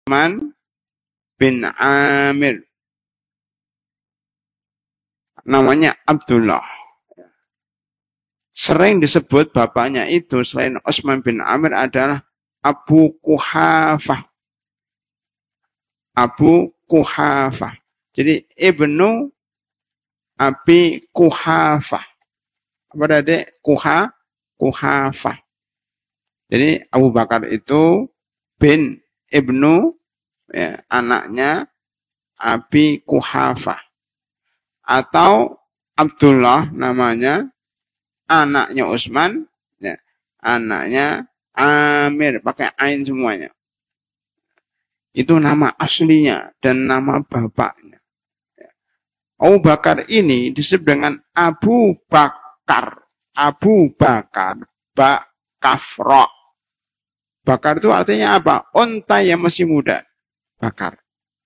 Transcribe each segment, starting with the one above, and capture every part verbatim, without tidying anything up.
Utsman bin Amir. Namanya Abdullah. Sering disebut bapaknya itu selain Utsman bin Amir adalah Abu Quhafah. Abu Quhafah. Jadi Ibnu Abi Quhafah. Apa tadi? Quha, Quhafah. Jadi Abu Bakar itu bin Ibnu, ya, anaknya Abi Quhafah. Atau Abdullah namanya, anaknya Utsman, ya, anaknya Amir, pakai ain semuanya. Itu nama aslinya dan nama bapaknya. Abu Bakar ini disebut dengan Abu Bakar. Abu Bakar, Ba Kafra. Bakar itu artinya apa? Unta yang masih muda. Bakar.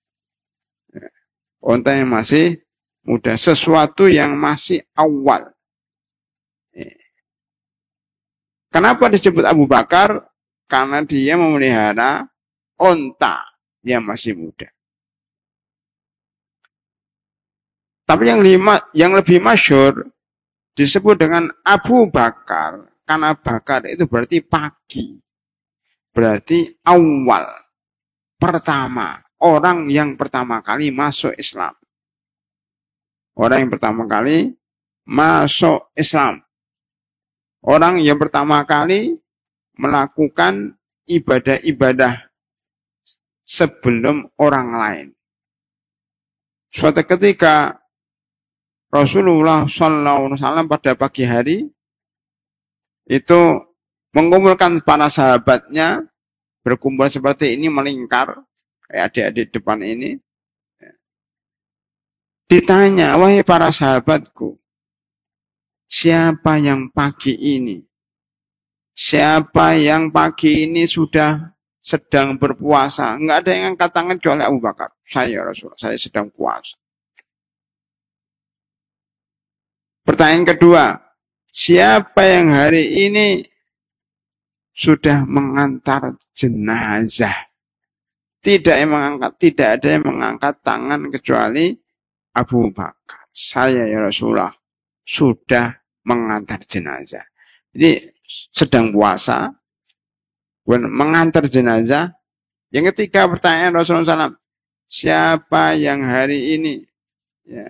Unta yang masih muda. Sesuatu yang masih awal. Kenapa disebut Abu Bakar? Karena dia memelihara unta yang masih muda. Tapi yang lima, yang lebih masyhur disebut dengan Abu Bakar. Karena bakar itu berarti pagi. Berarti awal. Pertama. Orang yang pertama kali masuk Islam. Orang yang pertama kali masuk Islam. Orang yang pertama kali melakukan ibadah-ibadah sebelum orang lain. Suatu ketika Rasulullah shallallahu alaihi wasallam pada pagi hari itu mengumpulkan para sahabatnya, berkumpul seperti ini melingkar kayak adik-adik depan ini. Ditanya, wahai para sahabatku, siapa yang pagi ini? Siapa yang pagi ini sudah sedang berpuasa? Enggak ada yang angkat tangan kecuali Abu Bakar. Saya Rasulullah, saya sedang puasa. Pertanyaan kedua, siapa yang hari ini sudah mengantar jenazah? Tidak yang mengangkat, tidak ada yang mengangkat tangan kecuali Abu Bakar. Saya ya Rasulullah sudah mengantar jenazah. Jadi sedang puasa, mengantar jenazah. Yang ketiga pertanyaan Rasulullah shallallahu alaihi wasallam, siapa yang hari ini ya,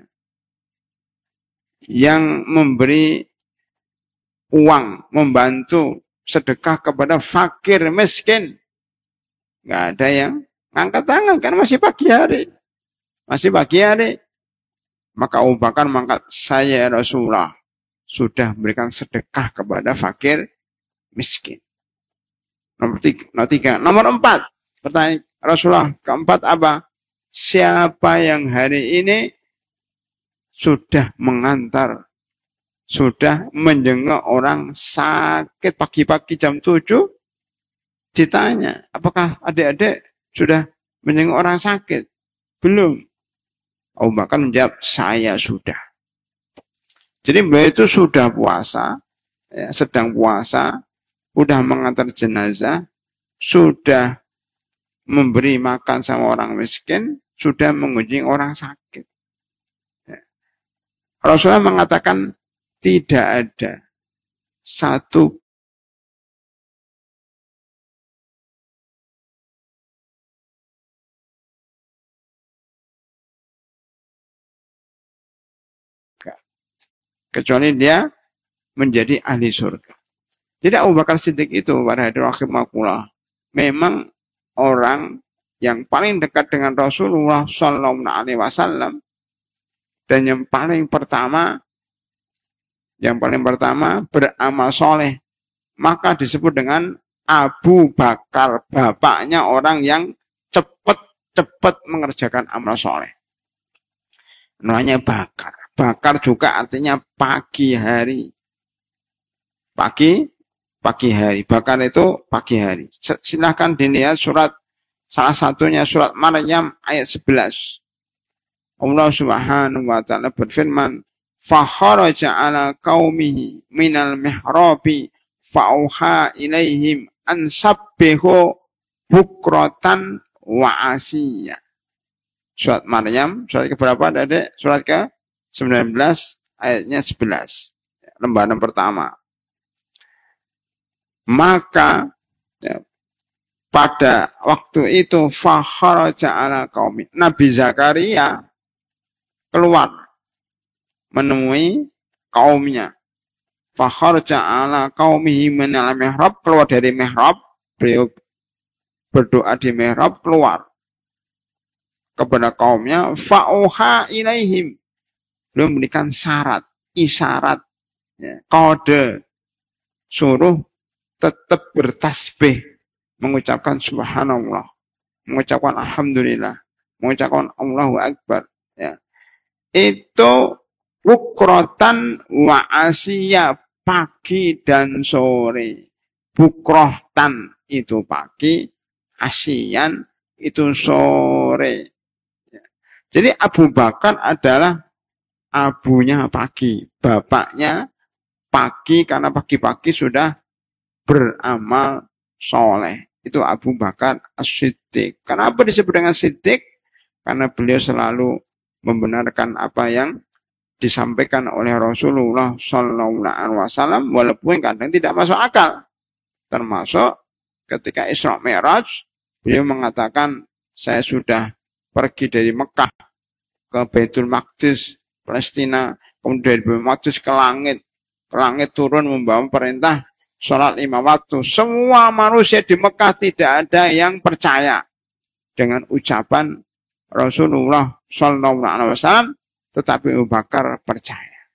yang memberi uang, membantu sedekah kepada fakir miskin? Nggak ada yang angkat tangan, karena masih pagi hari. Masih pagi hari. Maka Abu Bakar mengangkat, saya Rasulullah sudah memberikan sedekah kepada fakir miskin. Nomor tiga. Nomor, tiga. Nomor empat. Pertanyaan Rasulullah keempat apa? Siapa yang hari ini sudah mengantar, sudah menjenguk orang sakit pagi-pagi jam tujuh? Ditanya, apakah adik-adik sudah menjenguk orang sakit? Belum. Abu Bakar menjawab, saya sudah. Jadi beliau itu sudah puasa, ya, sedang puasa, sudah mengantar jenazah, sudah memberi makan sama orang miskin, sudah mengunjungi orang sakit. Ya. Rasulullah mengatakan tidak ada satu kecuali dia menjadi ahli surga. Jadi Abu Bakar Siddiq itu pada hadirin rahimakumullah memang orang yang paling dekat dengan Rasulullah shallallahu alaihi wasallam, dan yang paling pertama yang paling pertama beramal soleh, maka disebut dengan Abu Bakar, bapaknya orang yang cepat-cepat mengerjakan amal soleh. Namanya Bakar. Bakar juga artinya pagi hari. Pagi, pagi hari. Bakar itu pagi hari. Silahkan dilihat surat, salah satunya surat Maryam ayat sebelas. Allah Subhanahu wa taala berfirman, "Fa kharaja 'ala qaumihi minal mihrabi fa'auha ilaihim an sabbihu bukratan wa asiyya. Surat Maryam, surat ke berapa Dedek? Surat ke sembilan belas, ayatnya sebelas. Lembaran pertama. Maka ya, pada waktu itu fakharaja ala qaumi. Nabi Zakaria keluar menemui kaumnya. Fakharaja ala qaumihi minal mihrab, keluar dari mihrab, beliau berdoa di mihrab, keluar kepada kaumnya, fa'uha ilaihim. Beliau memberikan syarat, isyarat, ya, kode, suruh tetap bertasbih, mengucapkan subhanallah, mengucapkan alhamdulillah, mengucapkan Allahu Akbar. Ya. Itu bukrotan wa asiyah, pagi dan sore. Bukrohtan itu pagi, asiyan itu sore. Jadi Abu Bakar adalah abunya pagi, bapaknya pagi karena pagi-pagi sudah beramal soleh. Itu Abu Bakar As-Siddiq. Kenapa disebut dengan Siddiq? Karena beliau selalu membenarkan apa yang disampaikan oleh Rasulullah Sallallahu Alaihi Wasallam, walaupun kadang tidak masuk akal. Termasuk ketika Isra Mi'raj, beliau mengatakan, saya sudah pergi dari Mekah ke Baitul Maqdis, Palestina, kemudian dari Baitul Maqdis ke langit. Ke langit turun membawa perintah sholat lima waktu. Semua manusia di Mekah tidak ada yang percaya dengan ucapan Rasulullah Sallallahu Alaihi Wasallam, tetapi Abu Bakar percaya.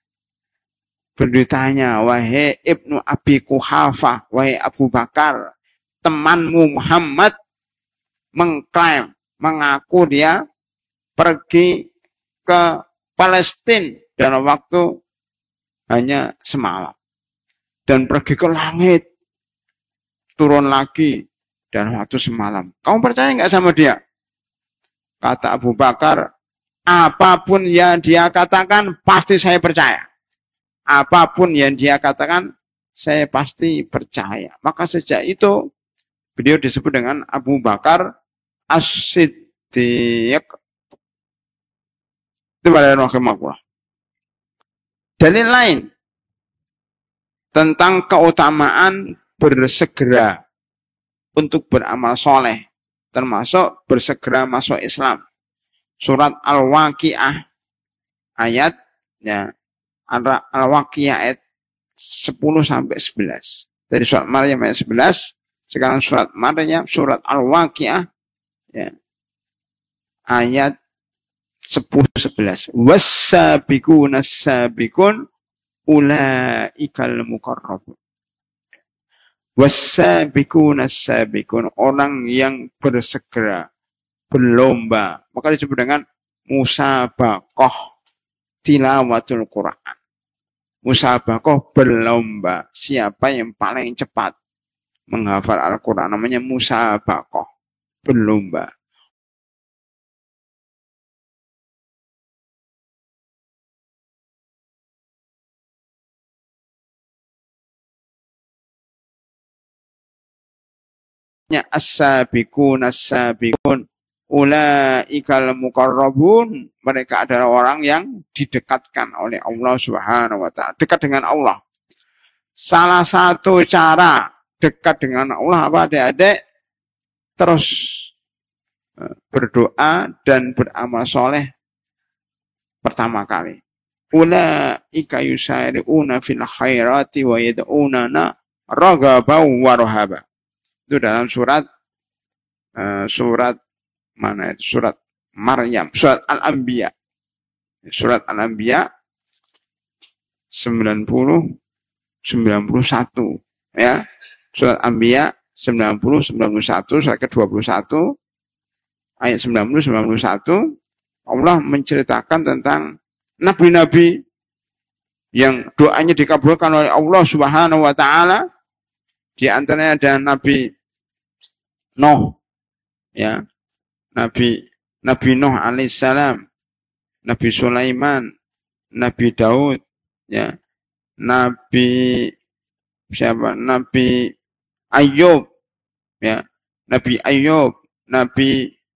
Beritanya, wahai Ibnu Abi Quhafah, wahai Abu Bakar, temanmu Muhammad mengklaim, mengaku dia pergi ke Palestina dalam waktu hanya semalam. Dan pergi ke langit, turun lagi dalam waktu semalam. Kamu percaya nggak sama dia? Kata Abu Bakar, apapun yang dia katakan, pasti saya percaya. Apapun yang dia katakan, saya pasti percaya. Maka sejak itu, beliau disebut dengan Abu Bakar As-Siddiq. Itu pada rahimahullah. Dalil lain tentang keutamaan bersegera untuk beramal soleh, termasuk bersegera masuk Islam. Surat Al-Waqi'ah ayat ya, Al-Waqi'ah ayat sepuluh sampai sebelas. Dari surat Maryam ayat sebelas, sekarang surat Maryam, surat Al-Waqi'ah ya, ayat sepuluh sebelas. Was-sabiquna as-sabiqun ulaikal muqarrabun. Was-sabiquna as-sabiqun, orang yang bersegera, berlomba, maka disebut dengan musabaqah tilawatul Quran. Musabaqah berlomba, siapa yang paling cepat menghafal Al-Quran, namanya musabaqah, berlomba. As-sabiqun as-sabiqun ulaikal muqarrabun, mereka adalah orang yang didekatkan oleh Allah Subhanahu wa taala, dekat dengan Allah. Salah satu cara dekat dengan Allah apa adik-adik? Terus berdoa dan beramal soleh pertama kali. Ulaika yusari'una fil khairati wa yad'unana raghaban wa rahaba. Itu dalam surat uh, surat mana itu? Surat Maryam, surat Al-Anbiya. Surat Al-Anbiya sembilan puluh sembilan puluh satu ya. Surat Al-Anbiya sembilan puluh sembilan puluh satu, surat ke dua puluh satu ayat sembilan puluh sembilan puluh satu, Allah menceritakan tentang nabi-nabi yang doanya dikabulkan oleh Allah Subhanahu wa taala. Di antaranya ada Nabi Nuh, ya, Nabi Nabi Nuh alaihissalam, Nabi Sulaiman, Nabi Daud, ya, Nabi siapa? Nabi Ayub, ya, Nabi Ayub, Nabi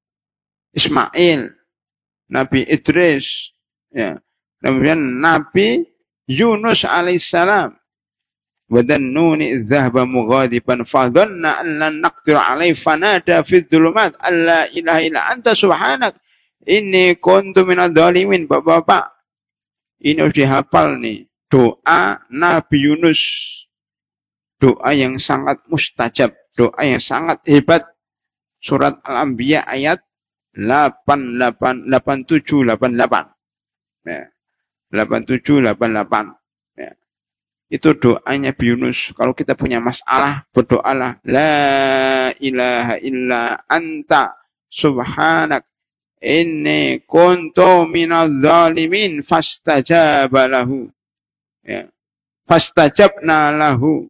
Ismail, Nabi Idris, ya. Kemudian Nabi Yunus alaihissalam. Wa dhannuni idh dhahaba mughadiban fa dhanna an lan naqdir alaihi fanada fi dhulumat alla ilaha illa anta subhanak inni kuntu minadh dhalimin. Bapak-bapak, ini harus dihafal nih. Doa Nabi Yunus. Doa yang sangat mustajab. Doa yang sangat hebat. Surat Al-Anbiya ayat delapan delapan, delapan tujuh, delapan delapan. Ya. delapan tujuh, delapan delapan. Ya. Itu doanya Nabi Yunus. Kalau kita punya masalah, berdoalah. La ilaha illa anta subhanak inni kuntu minadh dhalimin fastajaba lahu. Ya. Fastajabna lahu.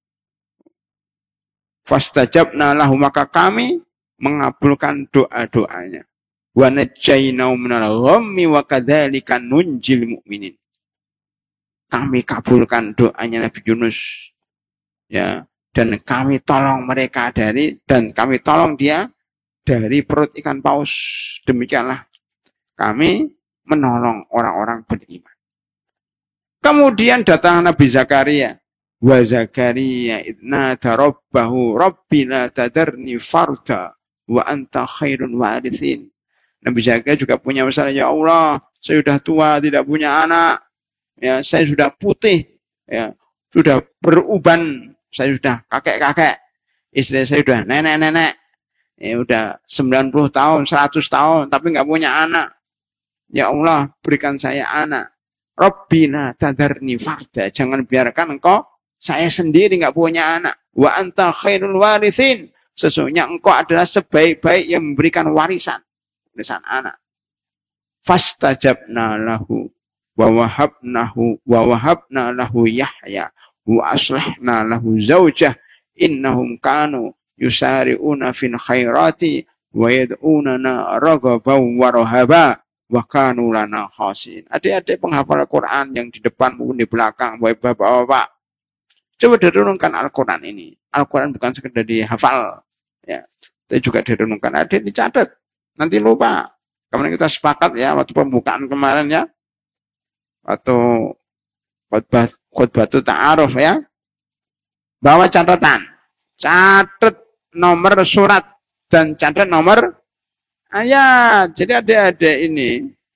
Fastajabna lahu, maka kami mengabulkan doa-doanya. Wa najjaynau minal ghammi wa kadzalika nunjil mu'minin. Kami kabulkan doanya Nabi Yunus. Ya, dan kami tolong mereka dari dan kami tolong dia dari perut ikan paus. Demikianlah kami menolong orang-orang beriman. Kemudian datang Nabi Zakaria. Wa Zakaria idnada rabbahu rabbi la tadarni farda wa anta khairun warithin. Nabi Zakaria juga punya masalah. Ya Allah, saya sudah tua, tidak punya anak. Ya, saya sudah putih. Ya, sudah beruban. Saya sudah kakek-kakek. Istri saya sudah nenek-nenek. Ya, sudah sembilan puluh tahun, seratus tahun, tapi nggak punya anak. Ya Allah, berikan saya anak. Rabbina tadarni farda. Jangan biarkan engkau saya sendiri nggak punya anak. Wa anta khairul warithin. Sesungguhnya engkau adalah sebaik-baik yang memberikan warisan. Warisan anak. Fastajabna lahu. Wa wahabnahu. Wa wahabna lahu Yahya. Wa aslahna lahu zawjah. Innahum kanu yusari'una fin khairati. Wa yad'unana ragabaw wa rahaba. Wa kanu lana khasin. Adik-adik penghafal Al-Quran yang di depan maupun di belakang. Bapak-bapak. Coba direnungkan Al-Quran ini. Al-Quran bukan sekedar dihafal. Ya. Tapi juga direnungkan. Adik dicatat. Nanti lupa. Kemarin kita sepakat ya. Waktu pembukaan kemarin ya. Waktu khutbah, khutbah itu ta'aruf ya. Bawa catatan. Catat nomor surat. Dan catat nomor ayat. Jadi adik-adik ini.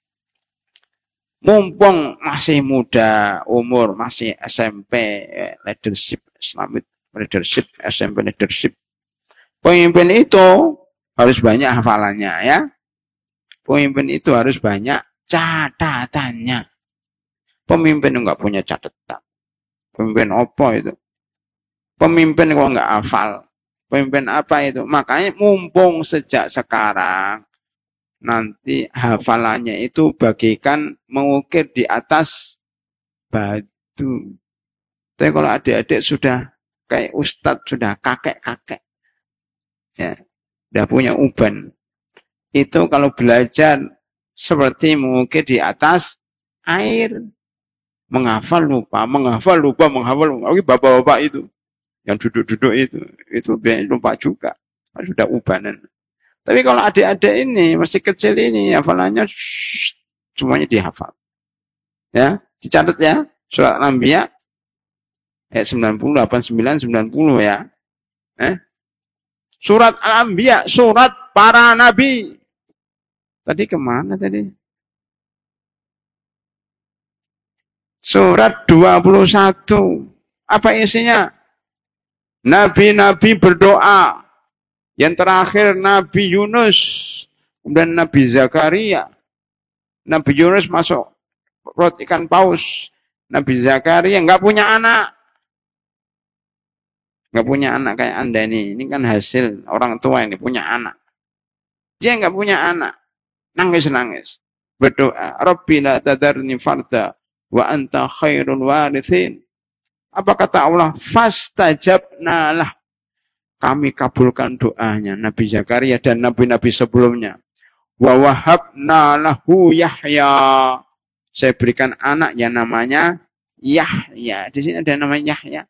Mumpung masih muda, umur masih S M P, leadership, Islamic leadership, S M P leadership. Pemimpin itu harus banyak hafalannya ya. Pemimpin itu harus banyak catatannya. Pemimpin enggak punya catatan. Pemimpin apa itu? Pemimpin kok enggak hafal. Pemimpin apa itu? Makanya mumpung sejak sekarang nanti hafalannya itu bagikan mengukir di atas batu. Tapi kalau adik-adik sudah kayak ustadz, sudah kakek-kakek, ya, sudah punya uban, itu kalau belajar seperti mengukir di atas air, menghafal lupa, menghafal lupa, menghafal lupa. Oke, bapak-bapak itu yang duduk-duduk itu, itu lupa juga, sudah ubanan. Tapi kalau adik-adik ini, masih kecil ini, hafalannya shh, semuanya dihafal. Ya, dicatat ya. Surat Al-Anbiya ayat sembilan puluh, delapan puluh sembilan, sembilan puluh ya. Eh? Surat Al-Anbiya, surat para nabi. Tadi kemana tadi? Surat dua puluh satu. Apa isinya? Nabi-nabi berdoa. Yang terakhir Nabi Yunus, kemudian Nabi Zakaria. Nabi Yunus masuk perut ikan paus. Nabi Zakaria nggak punya anak. Nggak punya anak kayak Anda ini. Ini kan hasil orang tua ini punya anak. Dia nggak punya anak. Nangis-nangis. Berdoa. Rabbi la tadarni farda wa anta khairul warithin. Apa kata Allah? Fastajabna lah. Kami kabulkan doanya Nabi Zakaria dan nabi-nabi sebelumnya. Wa wahabna lahu Yahya. Saya berikan anak yang namanya Yahya. Di sini ada namanya Yahya.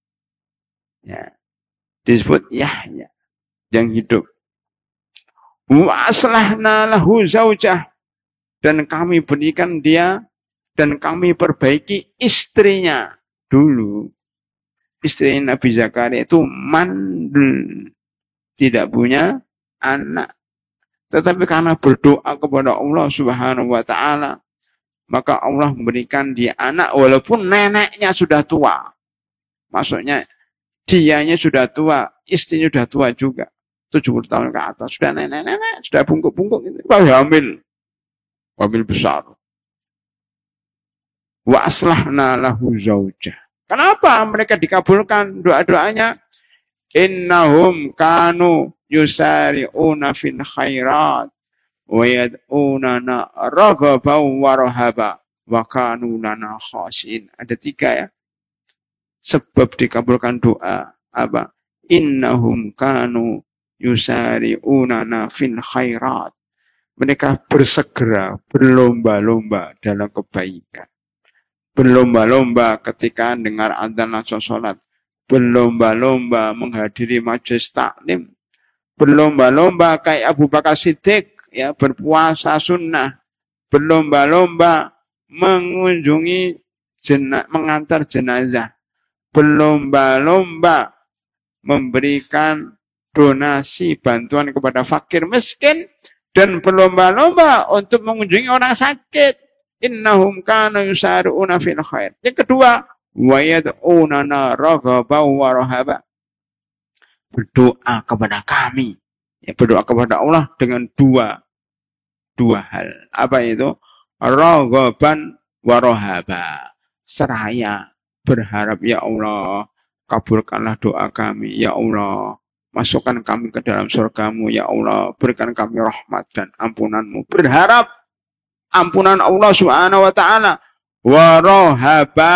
Ya. Disebut Yahya yang hidup. Wa aslahna lahu zaujah. Dan kami berikan dia, dan kami perbaiki istrinya. Dulu, istri Nabi Zakaria itu mandul. Tidak punya anak. Tetapi karena berdoa kepada Allah Subhanahu wa ta'ala, maka Allah memberikan dia anak walaupun neneknya sudah tua. Maksudnya dianya sudah tua, istrinya sudah tua juga. tujuh puluh tahun ke atas. Sudah nenek-nenek, sudah bungkuk-bungkuk. Gitu. Hamil. Hamil besar. Wa aslahna lahu zaujah. Kenapa mereka dikabulkan doa-doanya? Innahum kanu yusari'una fil khairat wa yad'unana raghaban wa rahaba wa kanu lana khashin. Ada tiga ya. Sebab dikabulkan doa apa? Innahum kanu yusari'una fil khairat. Mereka bersegera, berlomba-lomba dalam kebaikan. Berlomba-lomba ketika dengar adzan langsung sholat. Berlomba-lomba menghadiri majelis taklim. Berlomba-lomba kayak Abu Bakar Siddiq, ya, berpuasa sunnah. Berlomba-lomba mengunjungi jena, mengantar jenazah. Berlomba-lomba memberikan donasi bantuan kepada fakir miskin. Dan berlomba-lomba untuk mengunjungi orang sakit. Innahum kana yusari'una fil khair. Yang kedua, wa yad'unana raghaban wa rahaba. Berdoa kepada kami. Ya, berdoa kepada Allah dengan dua dua hal. Apa itu? Raghaban wa rahaba. Seraya berharap, ya Allah, kabulkanlah doa kami, ya Allah. Masukkan kami ke dalam surgamu, ya Allah. Berikan kami rahmat dan ampunanmu. Berharap ampunan Allah subhanahu wa ta'ala. Warohaba.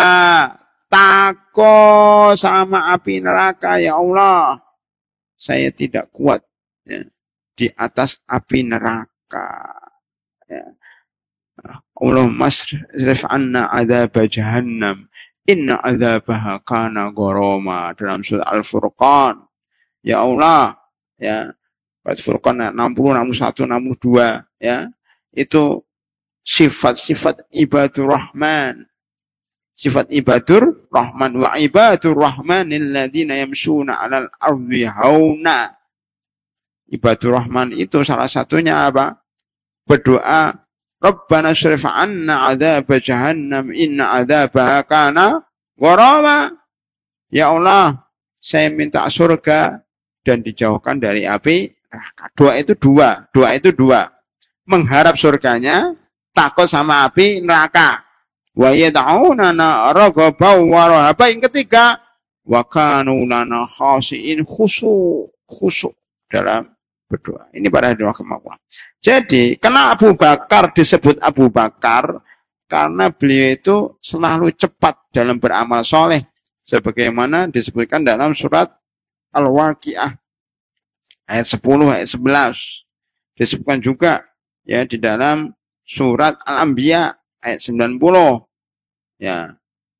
Takut sama api neraka, ya Allah. Saya tidak kuat ya, di atas api neraka. Ya. Allah masrif anna adzaba jahannam. Inna adzabaha kana gharama. Dalam surah Al-Furqan. Ya Allah, ya, Al-Furqan enam puluh, enam puluh satu, enam puluh dua, ya, itu sifat-sifat ibadur rahman. Sifat ibadur rahman. Wa ibadur rahmanil ladzina yamshuna 'alal ardi hauna. Ibadur rahman itu salah satunya apa? Berdoa, Rabbana shrif 'anna 'adzab jahannam inna 'adzabaha kana gharama. Ya Allah, saya minta surga dan dijauhkan dari api neraka. Doa itu dua. Doa itu dua. Mengharap surganya, takut sama api neraka. Wa yad'unana raghaban wa rahaba. Yang ketiga, wa kanu lana khashi'in, khusyuk, khusyuk dalam berdoa. Ini para hadirin rahimakumullah. Jadi, kenapa Abu Bakar disebut Abu Bakar? Karena beliau itu selalu cepat dalam beramal soleh. Sebagaimana disebutkan dalam surat Al-Waqi'ah ayat sepuluh, ayat sebelas. Disebutkan juga ya di dalam surat Al-Anbiya ayat sembilan puluh. Ya.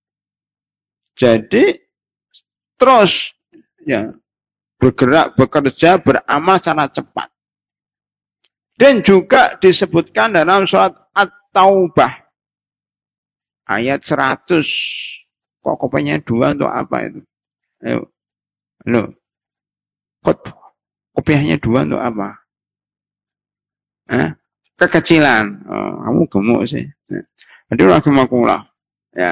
Jadi terus ya bergerak, bekerja, beramal secara cepat. Dan juga disebutkan dalam surat At-Taubah ayat seratus. Kok kopinya dua untuk apa itu? Ayo. Loh. Kok kopiahnya dua untuk apa? Hah? Kekecilan. Oh, kamu gemuk sih. Jadi rahimakumullah. Ya.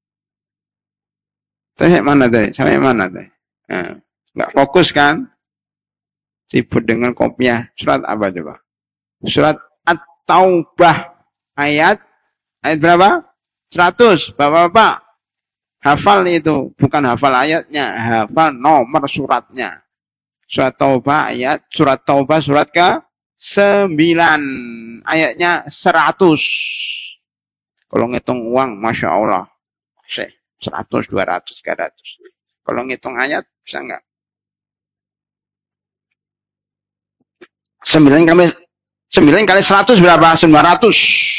Sampai mana tadi? Sampai mana tadi? Nah, nggak fokus kan? Ribut dengan kopiah. Surat apa coba? Surat At-Taubah ayat ayat berapa? seratus. Bapak-bapak. Hafal itu, bukan hafal ayatnya, hafal nomor suratnya. Surat Taubah ayat, surat Taubah surat ke sembilan, ayatnya seratus. Kalau ngitung uang, Masya Allah, seratus, dua ratus, tiga ratus. Kalau ngitung ayat, bisa enggak? sembilan kali, sembilan kali seratus berapa? sembilan ratus.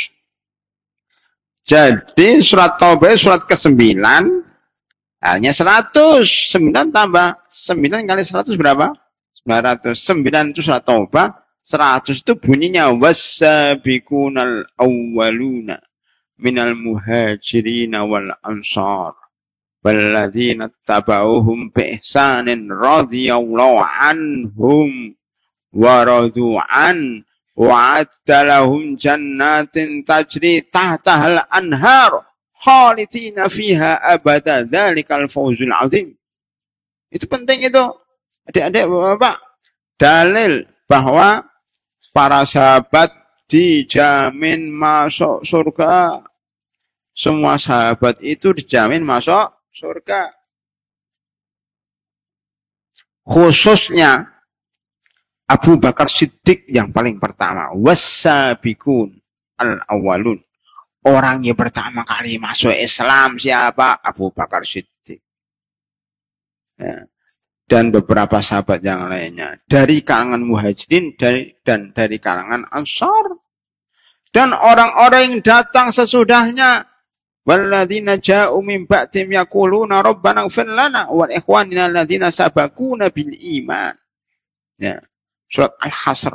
Jadi surat Taubah surat ke sembilan hanya seratus. sembilan tambah sembilan kali seratus berapa? sembilan ratus. sembilan itu surat Taubah, seratus itu bunyinya was-sabiqunal awwaluna minal muhajirin wal ansar walladzina tabauhum bi ihsanin radhiyallahu anhum wa radu an wa'adda lahum jannatin tajri tahtahal anhar khalidina fiha abada dzalikal fawzul azim. Itu penting itu. Adik-adik, Bapak, dalil bahwa para sahabat dijamin masuk surga. Semua sahabat itu dijamin masuk surga. Khususnya Abu Bakar Siddiq yang paling pertama. Wassabiqun al-awwalun. Orang yang pertama kali masuk Islam siapa? Abu Bakar Siddiq. Ya. Dan beberapa sahabat yang lainnya. Dari kalangan muhajirin dari, dan dari kalangan ansar. Dan orang-orang yang datang sesudahnya. Walladzina ja'u min ba'dihim yaquluna rabbana ighfir lana wa li ikhwanina alladzina sabaquna bil iman. Ya. Surat Al-Hasr.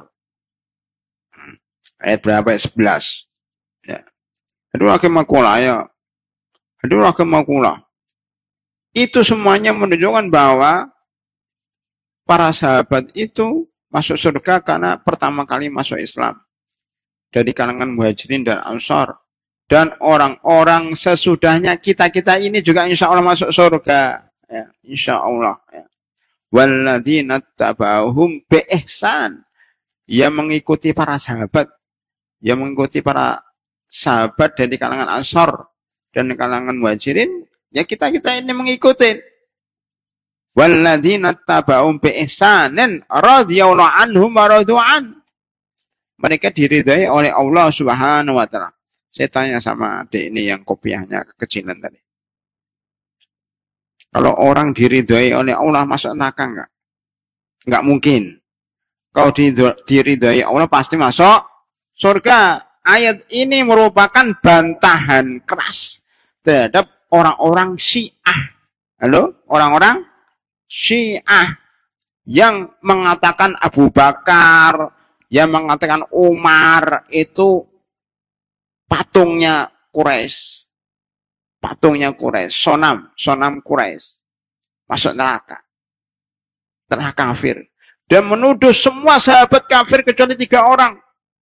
Ayat berapa? Ayat sebelas. Ya. Aduh rahimakumullah ya. Aduh rahimakumullah. Itu semuanya menunjukkan bahwa para sahabat itu masuk surga karena pertama kali masuk Islam. Dari kalangan muhajirin dan ansar. Dan orang-orang sesudahnya kita-kita ini juga insya Allah masuk surga. Ya, insya Allah. Ya. Walladzina tabauhum bi ihsan. Yang mengikuti para sahabat. Yang mengikuti para sahabat dari kalangan ansar. Dan kalangan muhajirin. Ya kita-kita ini mengikuti. Walladzina tabauhum bi ihsanin radhiyallahu anhum wa radu an. Mereka diridhai oleh Allah Subhanahu wa taala. Saya tanya sama adik ini yang kopiahnya kekecilan tadi. Kalau orang diridhai oleh Allah masuk neraka enggak? Enggak mungkin. Kalau diridhai Allah pasti masuk surga. Ayat ini merupakan bantahan keras terhadap orang-orang Syiah. Halo? Orang-orang Syiah yang mengatakan Abu Bakar, yang mengatakan Umar itu patungnya Quraisy. Patungnya Quraisy, sonam, sonam Quraisy. Masuk neraka. Neraka kafir. Dan menuduh semua sahabat kafir kecuali tiga orang.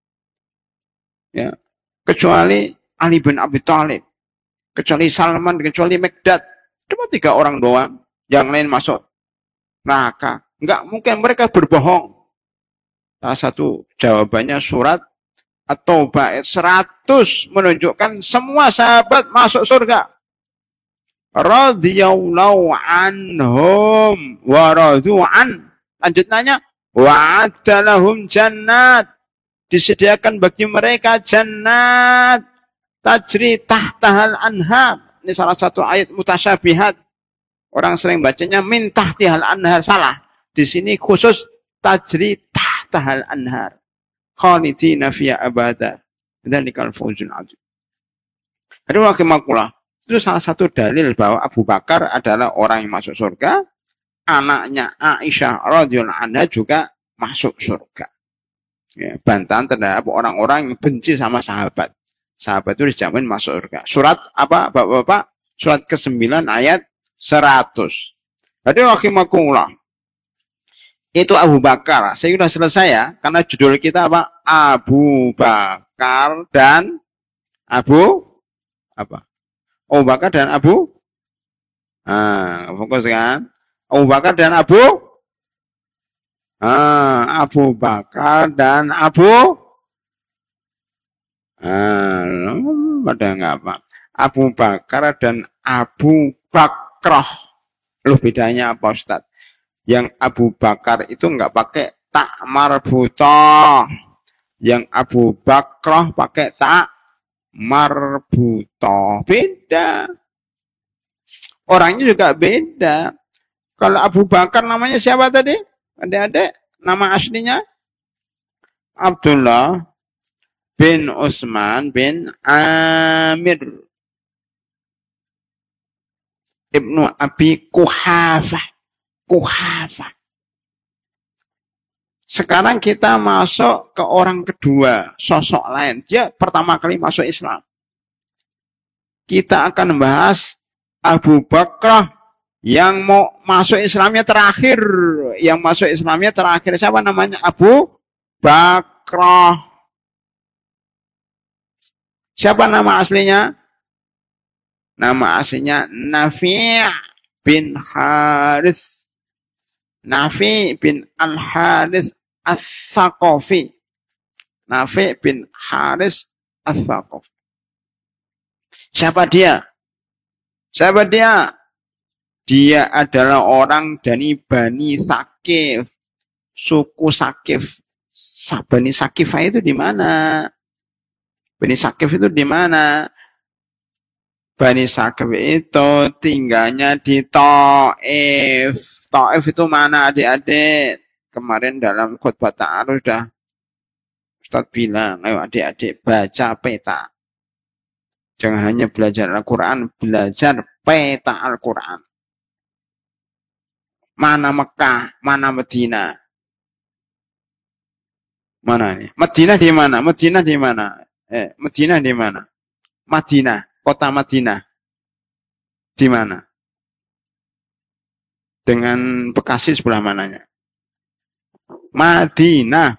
Ya. Kecuali Ali bin Abi Thalib. Kecuali Salman, kecuali Mikdad. Cuma tiga orang doang. Yang lain masuk neraka. Enggak mungkin mereka berbohong. Salah satu jawabannya surat At-Taubah ayat seratus menunjukkan semua sahabat masuk surga. Radhiyallahu anhum wa radu an. Lanjutannya wa'adda lahum jannat. Disediakan bagi mereka jannat tajri tahtahal anhar. Ini salah satu ayat mutasyabihat. Orang sering bacanya min tahtihal anhar, salah. Di sini khusus tajri tahtahal anhar. Khalidina fiha abada. Dzalikal fawzul azim. Aduh rahimakumullah. Itu salah satu dalil bahwa Abu Bakar adalah orang yang masuk surga. Anaknya Aisyah radhiyallahu anha juga masuk surga. Ya, bantahan terhadap orang-orang yang benci sama sahabat. Sahabat itu dijamin masuk surga. Surat apa Bapak-bapak? Surat kesembilan ayat seratus. Aduh rahimakumullah. Itu Abu Bakar. Saya sudah selesai ya. Karena judul kita apa? Abu Bakar dan Abu apa? Abu Bakar dan Abu. Ah, fokus kan? Abu Bakar dan Abu. Ah, Abu Bakar dan Abu. Ah, pada enggak apa? Abu Bakar dan Abu Bakrah. Loh bedanya apa Ustaz? Yang Abu Bakar itu enggak pakai tak marbutoh. Yang Abu Bakrah pakai tak marbutoh. Beda. Orangnya juga beda. Kalau Abu Bakar namanya siapa tadi? Adik-adik, nama aslinya? Abdullah bin Utsman bin Amir Ibnu Abi Quhafah. Quhafah. Sekarang kita masuk ke orang kedua, sosok lain. Dia pertama kali masuk Islam. Kita akan membahas Abu Bakar yang mau masuk Islamnya terakhir. Yang masuk Islamnya terakhir. Siapa namanya? Abu Bakar. Siapa nama aslinya? Nama aslinya Nafi' bin Harith. Nafi' bin Al-Harith As-Saqafi. Nafi' bin Harith As-Saqafi. Siapa dia? Siapa dia? Dia adalah orang dari Bani Sakif. Suku Sakif. Bani Sakif itu di mana? Bani Sakif itu di mana? Bani Sakif itu tinggalnya di Taif. Taif itu mana adik-adik? Kemarin dalam khutbah ta'aruf sudah Ustaz bilang, ayo adik-adik baca peta. Jangan hanya belajar Al-Quran, belajar peta Al-Quran. Mana Mekah, mana Medina? Mana nih? Medina di mana? Medina di mana? Eh, Medina di mana? Madinah, kota Madinah. Di mana? Dengan Bekasi sebelah mananya? Madinah.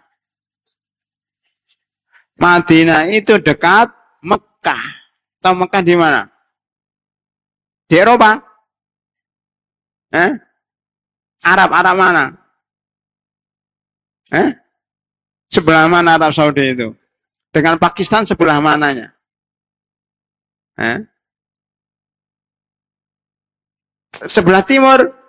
Madinah itu dekat Mekah. Tahu Mekah di mana? Di Eropa? Eh? Arab, Arab mana? Eh? Sebelah mana Arab Saudi itu? Dengan Pakistan sebelah mananya? Eh? Sebelah timur?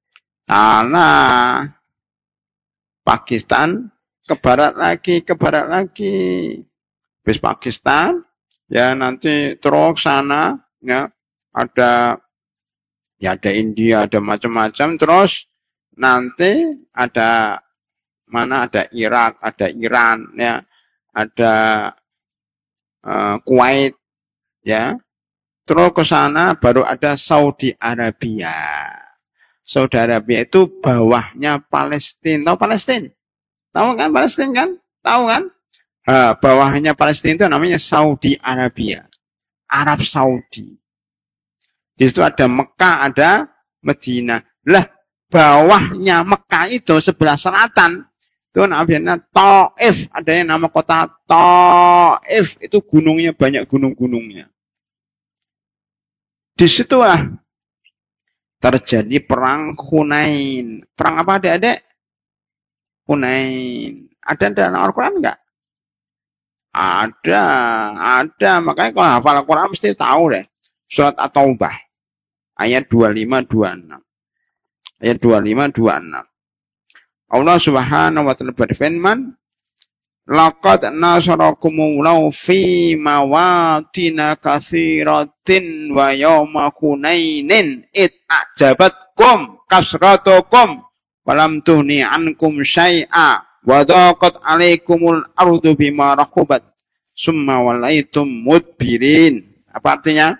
Sana Pakistan ke barat lagi, ke barat lagi. Habis Pakistan, ya nanti terus sana, ya ada, ya ada India, ada macam-macam. Terus nanti ada mana? Ada Irak, ada Iran, ya, ada uh, Kuwait, ya. Terus ke sana baru ada Saudi Arabia. Saudi Arabia itu bawahnya Palestina. Tahu Palestina? Tahu kan Palestina kan? Tahu kan? Ha, bawahnya Palestina itu namanya Saudi Arabia. Arab Saudi. Di situ ada Mekah, ada Medina. Lah, bawahnya Mekah itu sebelah selatan. Itu namanya Taif. Ada yang nama kota Taif. Itu gunungnya, banyak gunung-gunungnya. Di situlah terjadi perang Hunain. Perang apa adik-adik? Hunain. Ada dalam Al-Quran enggak? Ada, ada. Makanya kalau hafal Al-Quran mesti tahu deh. Surat At-Taubah. Ayat dua puluh lima dua puluh enam. Ayat dua puluh lima dua puluh enam. Allah Subhanahu wa ta'ala berfirman, laqad nasarakumullahu fi mawatina katsiratin wa yawma hunainin id ajabatkum kasratukum walam tuhni ankum syai'a wa daqat alaikumul ardu bima rahubat summa walaitum mudbirin. Apa artinya?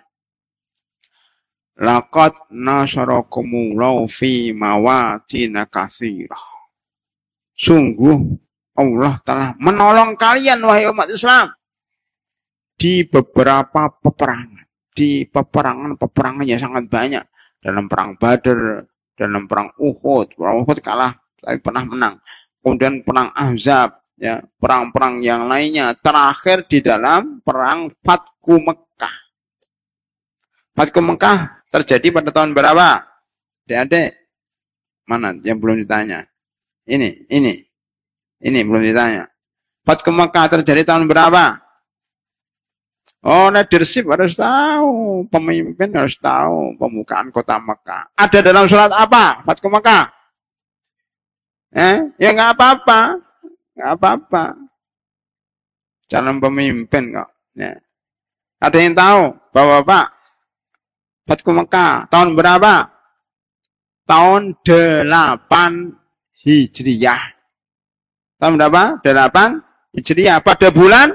Laqad nasarakumullahu fi mawatina katsirah. Sungguh Allah telah menolong kalian wahai umat Islam di beberapa peperangan. Di peperangan-peperangan yang sangat banyak. Dalam perang Badar, dalam perang Uhud. Perang Uhud kalah, tapi pernah menang. Kemudian perang Ahzab, ya, perang-perang yang lainnya. Terakhir di dalam perang Fatku Mekah. Fatku Mekah terjadi pada tahun berapa? Adik-adik, mana yang belum ditanya? Ini, ini. Ini belum ditanya. Fatku Mekah terjadi tahun berapa? Oh, leadership harus tahu. Pemimpin harus tahu. Pembukaan kota Mekah. Ada dalam surat apa? Fatku Mekah. Eh? Ya nggak apa-apa. Nggak apa-apa. Calon pemimpin kok. Ya. Ada yang tahu? Bapak-bapak. Fatku Mekah. Tahun berapa? Tahun delapan Hijriyah. Tahun berapa? delapan Hijriah. Pada bulan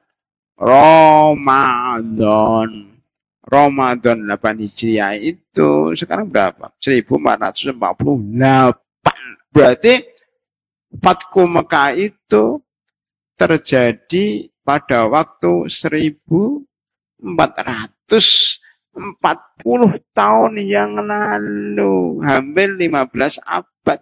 Ramadan. Ramadan delapan Hijriah itu sekarang berapa? seribu empat ratus empat puluh delapan. Berarti Fatku Mekah itu terjadi pada waktu seribu empat ratus empat puluh tahun yang lalu, hampir lima belas abad.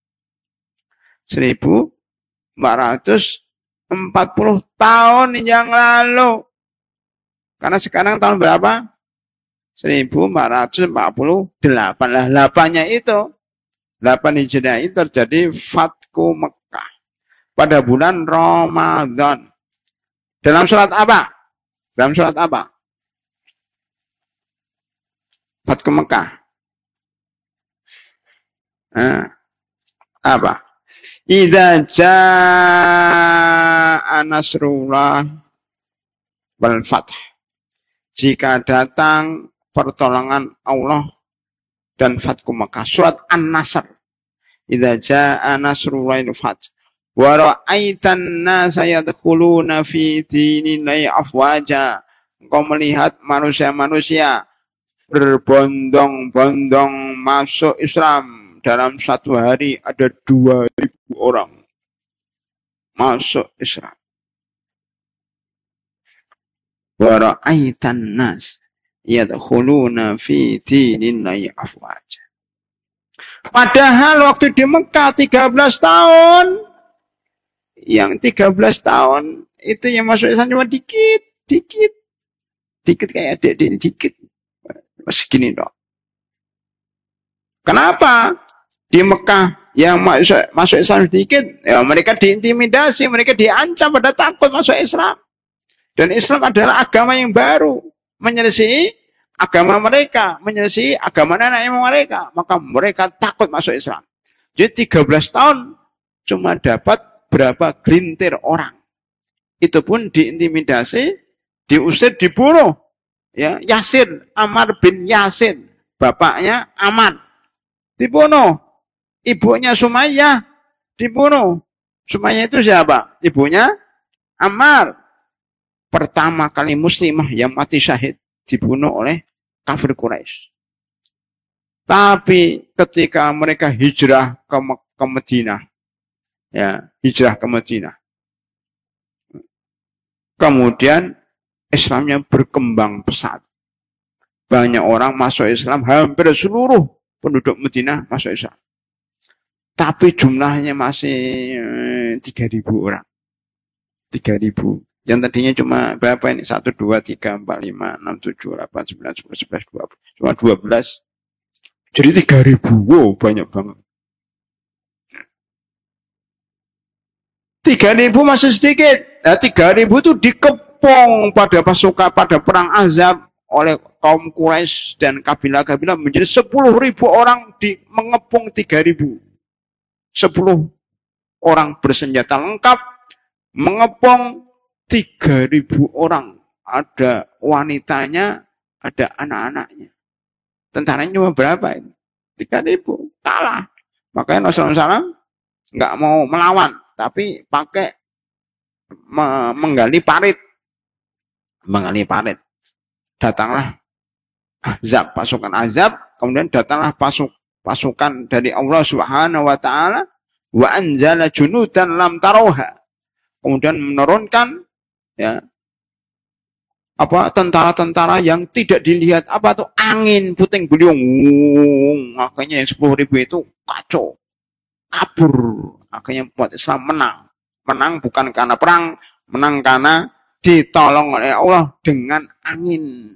seribu empat ratus empat puluh tahun yang lalu. Karena sekarang tahun berapa? seribu empat ratus empat puluh delapan. Lah, delapannya itu, delapan Hijriah itu terjadi Fatku Mekah pada bulan Ramadan. Dalam surat apa? Dalam surat apa? Fatku Mekah. Nah, apa? Idza jaa nasrullah wal fath. Jika datang pertolongan Allah dan Fatku Mekah. Surat An-Nasr. Idza jaa nasrullah wal fath. Wa ra'aitan nasa yadkhuluna fi dinillahi afwaja. Engkau melihat manusia-manusia berbondong-bondong masuk Islam. Dalam satu hari ada dua ribu orang masuk Islam. Wa ra'aitan nas yadkhuluna fi dinillahi afwaja. Padahal waktu di Mekah tiga belas tahun, yang tiga belas tahun itu yang masuk Islam cuma dikit, dikit. Dikit kayak adik ini dikit. Masih gini dong. Kenapa? Di Mekah yang masuk, masuk Islam sedikit, ya mereka diintimidasi, mereka diancam pada takut masuk Islam. Dan Islam adalah agama yang baru, menyelisih agama mereka, menyelisih agama nenek moyang mereka, maka mereka takut masuk Islam. Jadi tiga belas tahun cuma dapat berapa gelintir orang. Itu pun diintimidasi, diusir, dibunuh. Ya, Yasir, Ammar bin Yasir, bapaknya Ammar, dibunuh. Ibunya Sumayyah dibunuh. Sumayyah itu siapa? Ibunya Ammar. Pertama kali muslimah yang mati syahid dibunuh oleh kafir Quraisy. Tapi ketika mereka hijrah ke, ke Madinah, ya, hijrah ke Madinah. Kemudian Islamnya berkembang pesat. Banyak orang masuk Islam, hampir seluruh penduduk Madinah masuk Islam. Tapi jumlahnya masih tiga ribu orang. tiga ribu. Yang tadinya cuma berapa ini? satu, dua, tiga, empat, lima, enam, tujuh, delapan, sembilan, sepuluh, sebelas, dua belas. Cuma dua belas. Jadi tiga ribu. Wow, banyak banget. tiga ribu masih sedikit. Nah, tiga ribu itu dikepung pada pasukan, pada perang Azab oleh kaum Quraisy dan kabilah-kabilah menjadi sepuluh ribu orang di mengepung tiga ribu. sepuluh orang bersenjata lengkap mengepung tiga ribu orang. Ada wanitanya, ada anak-anaknya. Tentaranya cuma berapa ini? tiga ribu. Kalah. Makanya Rasulullah shallallahu alaihi wasallam nggak mau melawan, tapi pakai me menggali parit. Menggali parit. Datanglah Azab, pasukan Azab, kemudian datanglah pasuk pasukan dari Allah Subhanahu wa taala, wa anzala junudan lam tarawha. Kemudian menurunkan ya apa tentara-tentara yang tidak dilihat, apa tuh angin puting beliung. Akhirnya yang sepuluh ribu itu kacau, kabur. Akhirnya umat Islam menang. Menang bukan karena perang, menang karena ditolong oleh Allah dengan angin.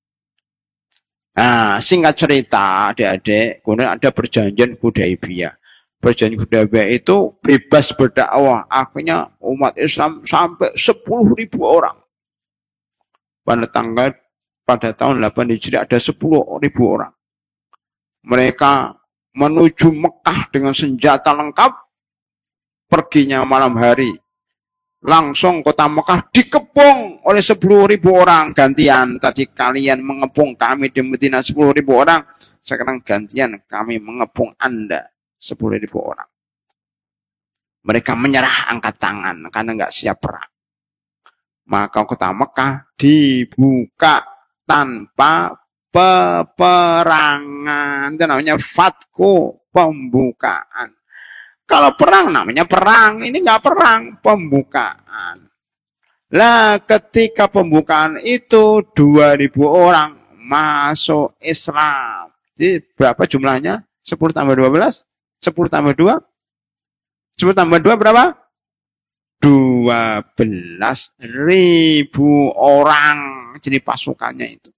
Nah, singkat cerita, adik-adik, kemudian ada perjanjian Hudaybiyah. Perjanjian Hudaybiyah itu bebas berdakwah. Akhirnya umat Islam sampai sepuluh ribu orang. Pada tanggal, pada tahun delapan Hijriah ada sepuluh ribu orang. Mereka menuju Mekah dengan senjata lengkap. Perginya malam hari. Langsung kota Mekah dikepung oleh sepuluh ribu orang. Gantian, tadi kalian mengepung kami di Madinah sepuluh ribu orang. Sekarang gantian kami mengepung Anda sepuluh ribu orang. Mereka menyerah angkat tangan karena nggak siap perang. Maka kota Mekah dibuka tanpa peperangan. Itu namanya fatku, pembukaan. Kalau perang namanya perang, ini nggak perang, pembukaan. Lah ketika pembukaan itu dua ribu orang masuk Islam. Jadi berapa jumlahnya? sepuluh tambah dua belas? sepuluh tambah dua? sepuluh tambah dua berapa? dua belas ribu orang. Jadi pasukannya itu.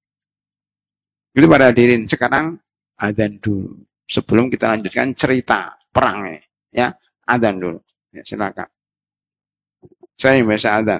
Itu pada hadirin. Sekarang adzan dulu. Sebelum kita lanjutkan cerita perangnya. Ya, adzan dulu. Ya, silakan. Saya yang biasa adzan.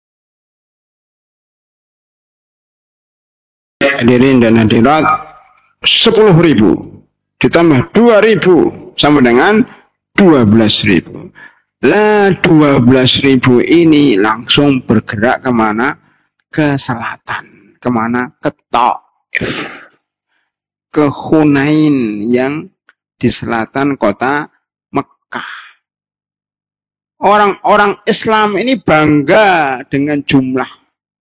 Hadirin dan hadirat sepuluh ribu. Ditambah dua ribu sama dengan dua belas ribu. Lah dua belas ribu ini langsung bergerak kemana? Ke selatan. Kemana? Ke Taif. Ke Hunain yang di selatan kota Mekah. Orang-orang Islam ini bangga dengan jumlah.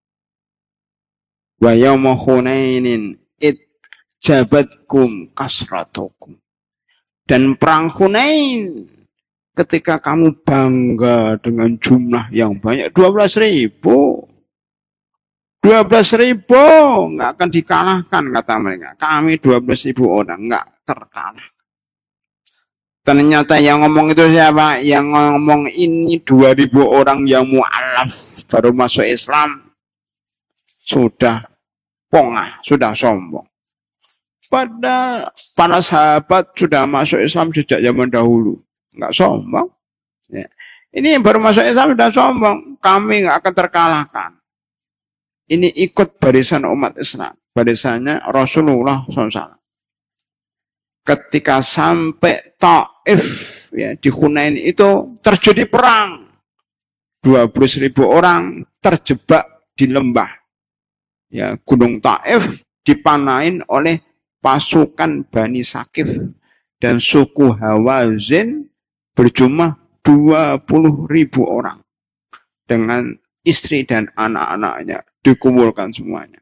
Wa yawma Hunainin id jabatkum kasratukum. Dan perang Hunain ketika kamu bangga dengan jumlah yang banyak, dua belas ribu. dua belas ribu nggak akan dikalahkan kata mereka. Kami dua belas ribu orang nggak terkalah. Ternyata yang ngomong itu siapa? Yang ngomong ini dua ribu orang yang mu'alaf baru masuk Islam. Sudah pongah, sudah sombong. Padahal para sahabat sudah masuk Islam sejak zaman dahulu. Nggak sombong. Ya. Ini yang baru masuk Islam sudah sombong. Kami nggak akan terkalahkan. Ini ikut barisan umat Islam. Barisannya Rasulullah shallallahu alaihi wasallam. Ketika sampai Taif, ya, di Hunain itu terjadi perang. dua puluh ribu orang terjebak di lembah. Ya, Gunung Taif dipanain oleh pasukan Bani Sakif. Dan suku Hawazin berjumlah dua puluh ribu orang. Dengan istri dan anak-anaknya dikumpulkan semuanya.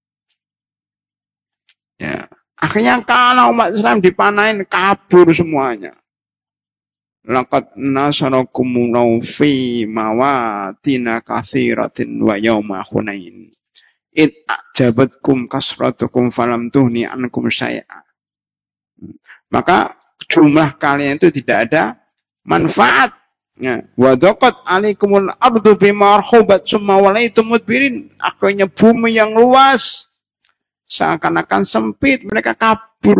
Ya. Akhirnya kalau umat Islam dipanain, kabur semuanya. Laqad nasarakumullahu fi mawatina katsiratin wa yauma Hunain. Id ajabatkum kasratukum falam tuhni ankum syai'a. Maka jumlah kalian itu tidak ada manfaat. Wa daqat alaikumul ardu bima rahabat summa walaitum mudbirin. Akhirnya bumi yang luas seakan-akan sempit, mereka kabur.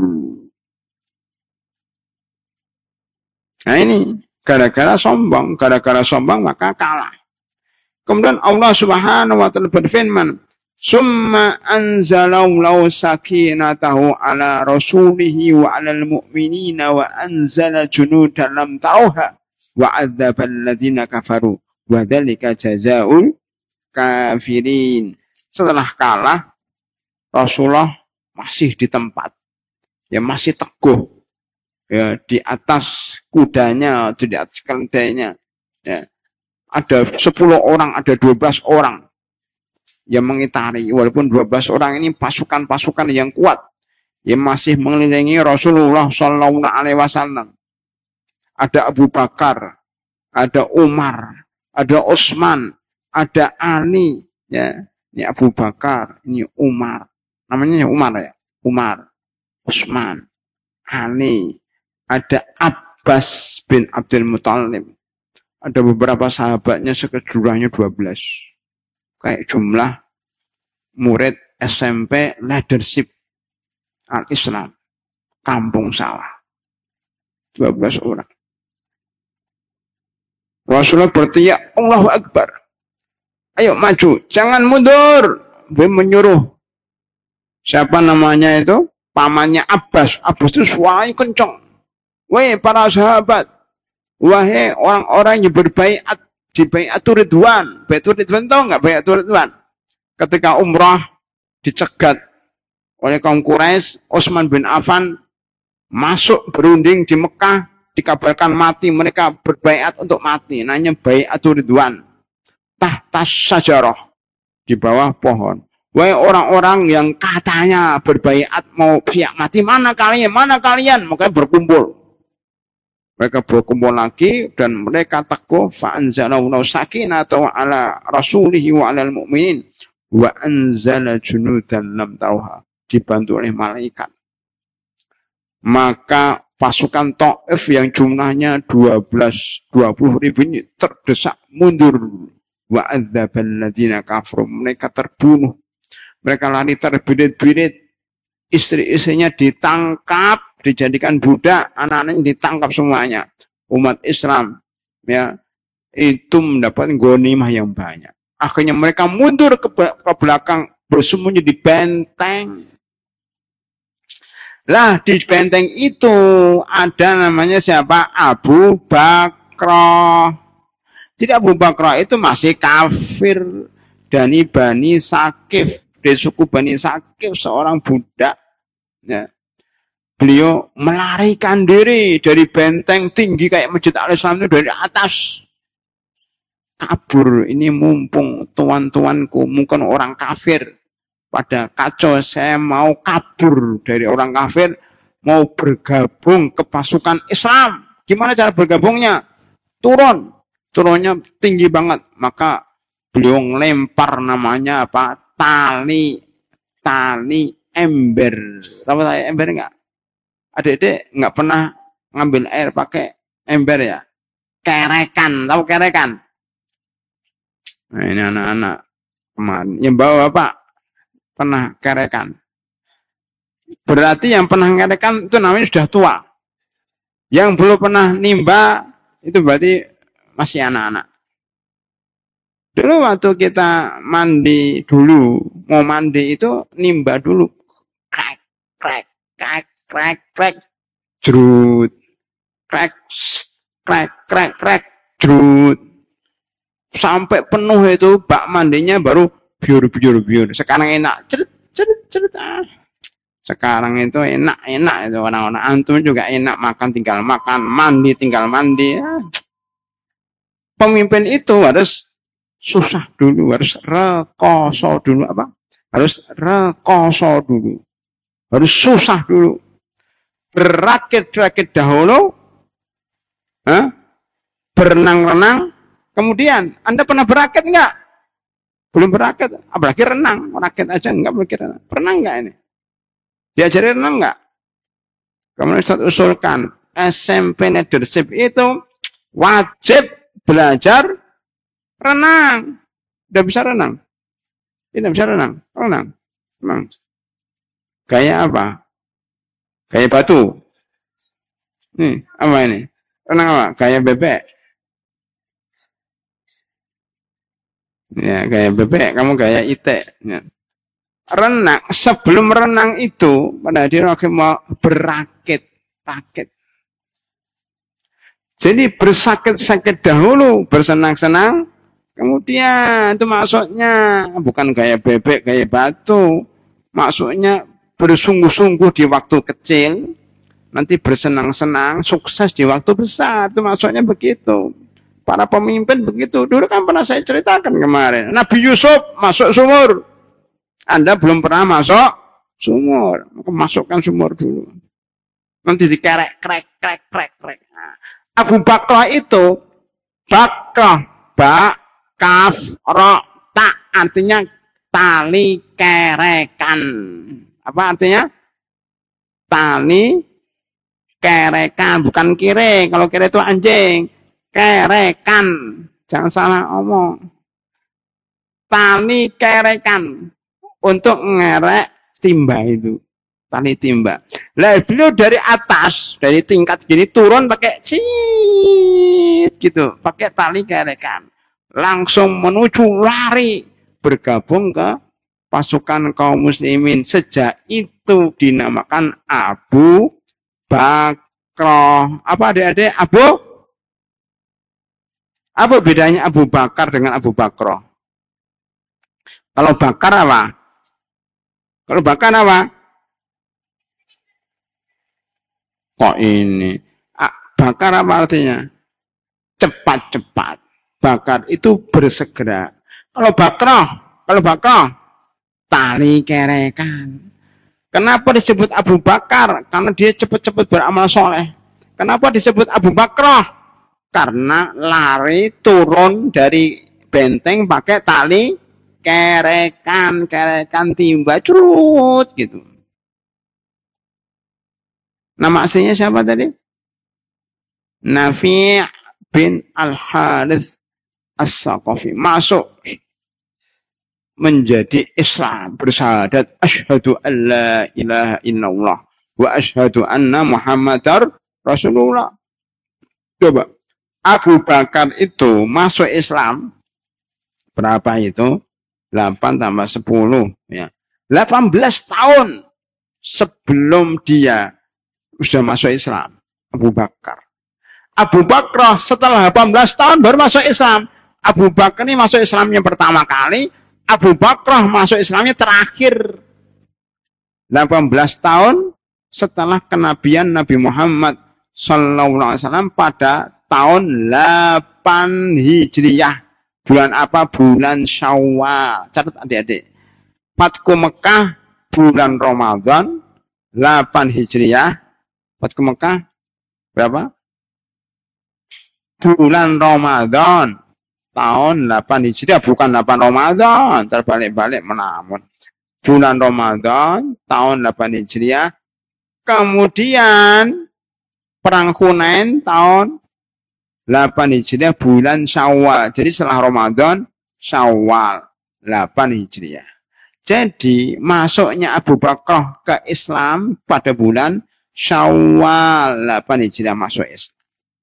Nah ini gara-gara sombong, gara-gara sombong maka kalah. Kemudian Allah Subhanahu wa taala berfirman, "Summa anzalallahu sakinatahu ala rasulihi wa 'alal mu'minina wa anzala junudan lam tarawha wa 'adzabal ladzina kafaru wa dzalika jazaa'ul kafirin." Setelah kalah, Rasulullah masih di tempat, ya masih teguh, ya di atas kudanya, di atas keledainya. Ya. Ada sepuluh orang, ada dua belas orang yang mengitari, walaupun dua belas orang ini pasukan-pasukan yang kuat, yang masih mengelilingi Rasulullah Shallallahu Alaihi Wasallam. Ada Abu Bakar, ada Umar, ada Utsman, ada Ali, ya ini Abu Bakar, ini Umar. Namanya Umar ya, Umar, Utsman, Ali, ada Abbas bin Abdul Muthalib, ada beberapa sahabatnya sekejuruhannya dua belas. Kayak jumlah murid S M P leadership al-Islam, kampung sawah, dua belas orang. Rasulullah berteriak, Allahu Akbar, ayo maju, jangan mundur. Dia menyuruh. Siapa namanya itu? Pamannya Abbas. Abbas itu suaranya kencang. Wahai para sahabat, wahai orang-orang yang berbaiat di Baiatur Ridwan. Baiatur Ridwan tahu nggak Baiatur Ridwan? Ketika umrah dicegat oleh kaum Quraisy, Utsman bin Affan masuk berunding di Mekah, dikabarkan mati, mereka berbaiat untuk mati. Namanya Baiatur Ridwan. Tahta sajarah, di bawah pohon. Wahai orang-orang yang katanya berbaiat mau siap mati, mana kalian? Mana kalian? Maka berkumpul. Mereka berkumpul lagi dan mereka teguh. Fa anzalallahu sakinatahu ala rasulihi wa 'alal mu'minin wa anzala junudan lam tarawha. Dibantu oleh malaikat. Maka pasukan Taif yang jumlahnya dua belas dua puluh ribu ini terdesak mundur. Wa adzabal ladzina kafaru. Mereka terbunuh. Mereka lari terbirit-birit, istri-istrinya ditangkap, dijadikan budak, anak-anaknya ditangkap semuanya. Umat Islam, ya, itu mendapat ghanimah yang banyak. Akhirnya mereka mundur ke, ke belakang, bersembunyi di benteng. Lah di benteng itu ada namanya siapa? Abu Bakr. Jadi Abu Bakr itu masih kafir dari Bani Sakif, dari suku Bani Sakif, seorang budak. Ya. Beliau melarikan diri dari benteng tinggi kayak Masjid Al-Islam itu dari atas. Kabur, ini mumpung tuan-tuanku, mungkin orang kafir. Pada kacau, saya mau kabur dari orang kafir, mau bergabung ke pasukan Islam. Gimana cara bergabungnya? Turun. Turunnya tinggi banget. Maka beliau ngelempar namanya apa? Tali. Tali ember. Tahu tali ember enggak? Adik-adik enggak pernah ngambil air pakai ember ya? Kerekan. Tahu kerekan? Nah, ini anak-anak kemarin. Yang bawa Bapak pernah kerekan. Berarti yang pernah kerekan itu namanya sudah tua. Yang belum pernah nimba itu berarti masih anak-anak. Dulu waktu kita mandi dulu, mau mandi itu nimba dulu. Krek, krek, krek, krek, krek, jerut. Krek, krek, krek, krek, jerut. Sampai penuh itu bak mandinya baru biur, biur, biur. Sekarang enak. Cerit, cerit, cerit. Ah. Sekarang itu enak, enak itu orang-orang antum juga enak, makan tinggal makan, mandi tinggal mandi. Ah. Pemimpin itu harus susah dulu, harus rekoso dulu apa? Harus rekoso dulu. Harus susah dulu. Berakit-rakit dahulu. Hah? Berenang-renang. Kemudian, Anda pernah berakit enggak? Belum berakit, apalagi renang. Rakit aja enggak boleh renang. Pernah enggak ini? Diajari renang enggak? Kemudian Ustaz usulkan, S M P leadership itu wajib belajar renang. Udah bisa renang? Tidak bisa renang? Renang. Renang. Kayak apa? Kayak batu. Nih, apa ini? Renang apa? Kayak bebek. Ya, kayak bebek, kamu kayak itek. Ya. Renang, sebelum renang itu, pada dia mau berakit, rakit. Jadi bersakit-sakit dahulu, bersenang-senang, kemudian itu maksudnya bukan kayak bebek, kayak batu. Maksudnya bersungguh-sungguh di waktu kecil, nanti bersenang-senang, sukses di waktu besar. Itu maksudnya begitu. Para pemimpin begitu. Dulu kan pernah saya ceritakan kemarin. Nabi Yusuf masuk sumur. Anda belum pernah masuk sumur. Masukkan sumur dulu. Nanti dikerek, krek, krek, krek, krek. Nah, Abu Bakr itu, Bakr, bak, kaf, ro, tak. Artinya tali kerekan. Apa artinya? Tali kerekan. Bukan kire. Kalau kire itu anjing. Kerekan, jangan salah omong. Tali kerekan untuk ngerek timba itu, tali timba. Lah beliau dari atas, dari tingkat gini turun pakai cit gitu, pakai tali kerekan, langsung menuju lari bergabung ke pasukan kaum muslimin. Sejak itu dinamakan Abu Bakr. Apa adik-adik? Abu Apa bedanya Abu Bakar dengan Abu Bakr? Kalau Bakar apa? Kalau Bakar apa? Kok ini? Bakar apa artinya? Cepat-cepat. Bakar itu bersegera. Kalau Bakr, kalau Bakr, tali kerekan. Kenapa disebut Abu Bakar? Karena dia cepat-cepat beramal soleh. Kenapa disebut Abu Bakr? Karena lari turun dari benteng pakai tali kerekan, kerekan timba, curut gitu. Nama aslinya siapa tadi? Nafi' bin Al-Harith As-Saqafi. Masuk menjadi Islam, bersyahadat asyhadu an la ilaha illallah wa asyhadu anna Muhammadar Rasulullah. Coba. Abu Bakar itu masuk Islam berapa itu? delapan tambah sepuluh ya. delapan belas tahun. sebelum dia sudah masuk Islam? Abu Bakar. Abu Bakar setelah delapan belas tahun baru masuk Islam. Abu Bakar ini masuk Islamnya pertama kali, Abu Bakar masuk Islamnya terakhir. delapan belas tahun setelah kenabian Nabi Muhammad sallallahu alaihi wasallam pada tahun delapan Hijriah. Bulan apa? Bulan Syawal. Catat adik-adik. Fatku Mekah bulan Ramadan delapan Hijriah. Fatku Mekah berapa? Bulan Ramadan tahun delapan Hijriah, bukan delapan Ramadan. Terbalik-balik menamun. Bulan Ramadan tahun delapan Hijriah. Kemudian perang Hunain tahun delapan Hijriah bulan Syawal. Jadi setelah Ramadan, Syawal delapan Hijriah. Jadi masuknya Abu Bakar ke Islam pada bulan Syawal delapan Hijriah masuk Islam.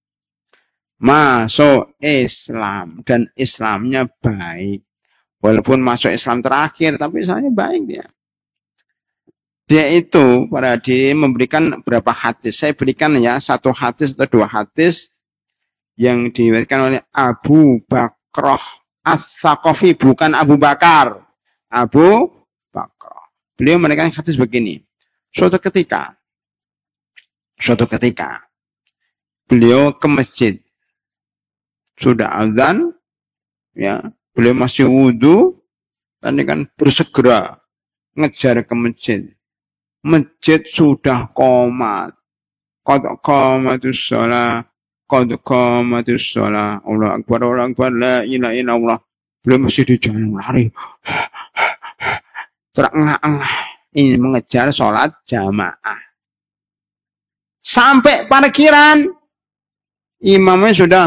Masuk Islam dan Islamnya baik. Walaupun masuk Islam terakhir, tapi Islamnya baik dia. Dia itu pada diri memberikan berapa hadis. Saya berikan ya satu hadis atau dua hadis yang diriwayatkan oleh Abu Bakrah As-Saqafi, bukan Abu Bakar. Abu Bakrah. Beliau memberikan hadis begini. Suatu ketika, suatu ketika, beliau ke masjid. Sudah azan, ya, beliau masih wudhu, dan kan bersegera ngejar ke masjid. Masjid sudah qomat. Qad qamatus shalah, qad qamatus shalah. Allah Akbar, Allah Akbar, la ilaha illallah. Beliau masih di jalan lari. Terengah-engah ini mengejar sholat jamaah. Sampai parkiran, imamnya sudah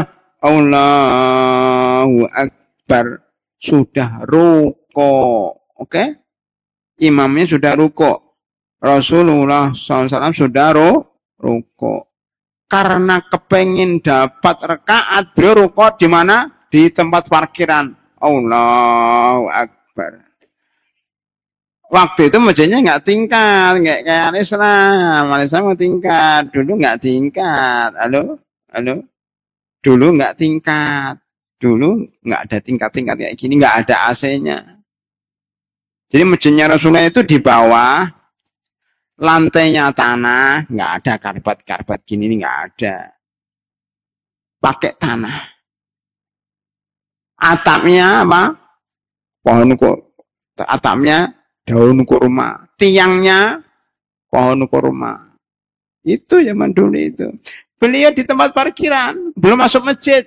Allahu Akbar, sudah ruko. Oke? Okay? Imamnya sudah ruko. Rasulullah shallallahu alaihi wasallam sudah ruko. Karena kepengin dapat rakaat, beliau ruko di mana? Di tempat parkiran. Allahu Akbar. Waktu itu masjidnya nggak tingkat, nggak kayak Islam. Islam mau tingkat, dulu nggak tingkat. Halo, halo. Dulu nggak tingkat, dulu nggak ada tingkat-tingkat kayak gini, nggak ada A C-nya. Jadi masjidnya Rasulullah itu di bawah, lantainya tanah, nggak ada karpet-karpet gini, nggak ada. Pakai tanah. Atapnya apa? Pohon atapnya daun kurma, tiangnya pohon kurma. Itu zaman dulu itu. Beliau di tempat parkiran, belum masuk masjid.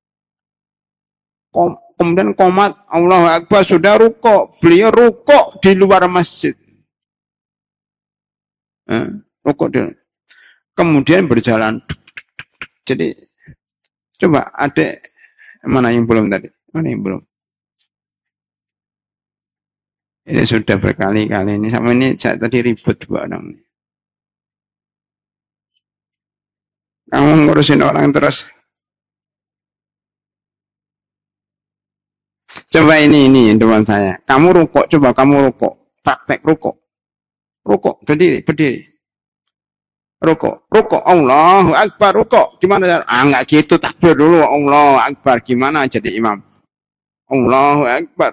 Kom kemudian komat, Allahu Akbar, sudah ruko. Beliau ruko di luar masjid. Eh, ruko di. Kemudian berjalan. Jadi, coba ada mana yang belum tadi? Mana yang belum? Ini sudah berkali-kali ini. Sama ini saya tadi ribut dua orang. Kamu ngurusin orang terus. Coba ini, ini teman saya. Kamu rukuk, coba kamu rukuk. Praktek rukuk. Rukuk, berdiri, berdiri. Rukuk, rukuk, Allahu Akbar, rukuk. Gimana? Ah, enggak gitu, takbir dulu. Allahu Akbar, gimana jadi imam? Allahu Akbar.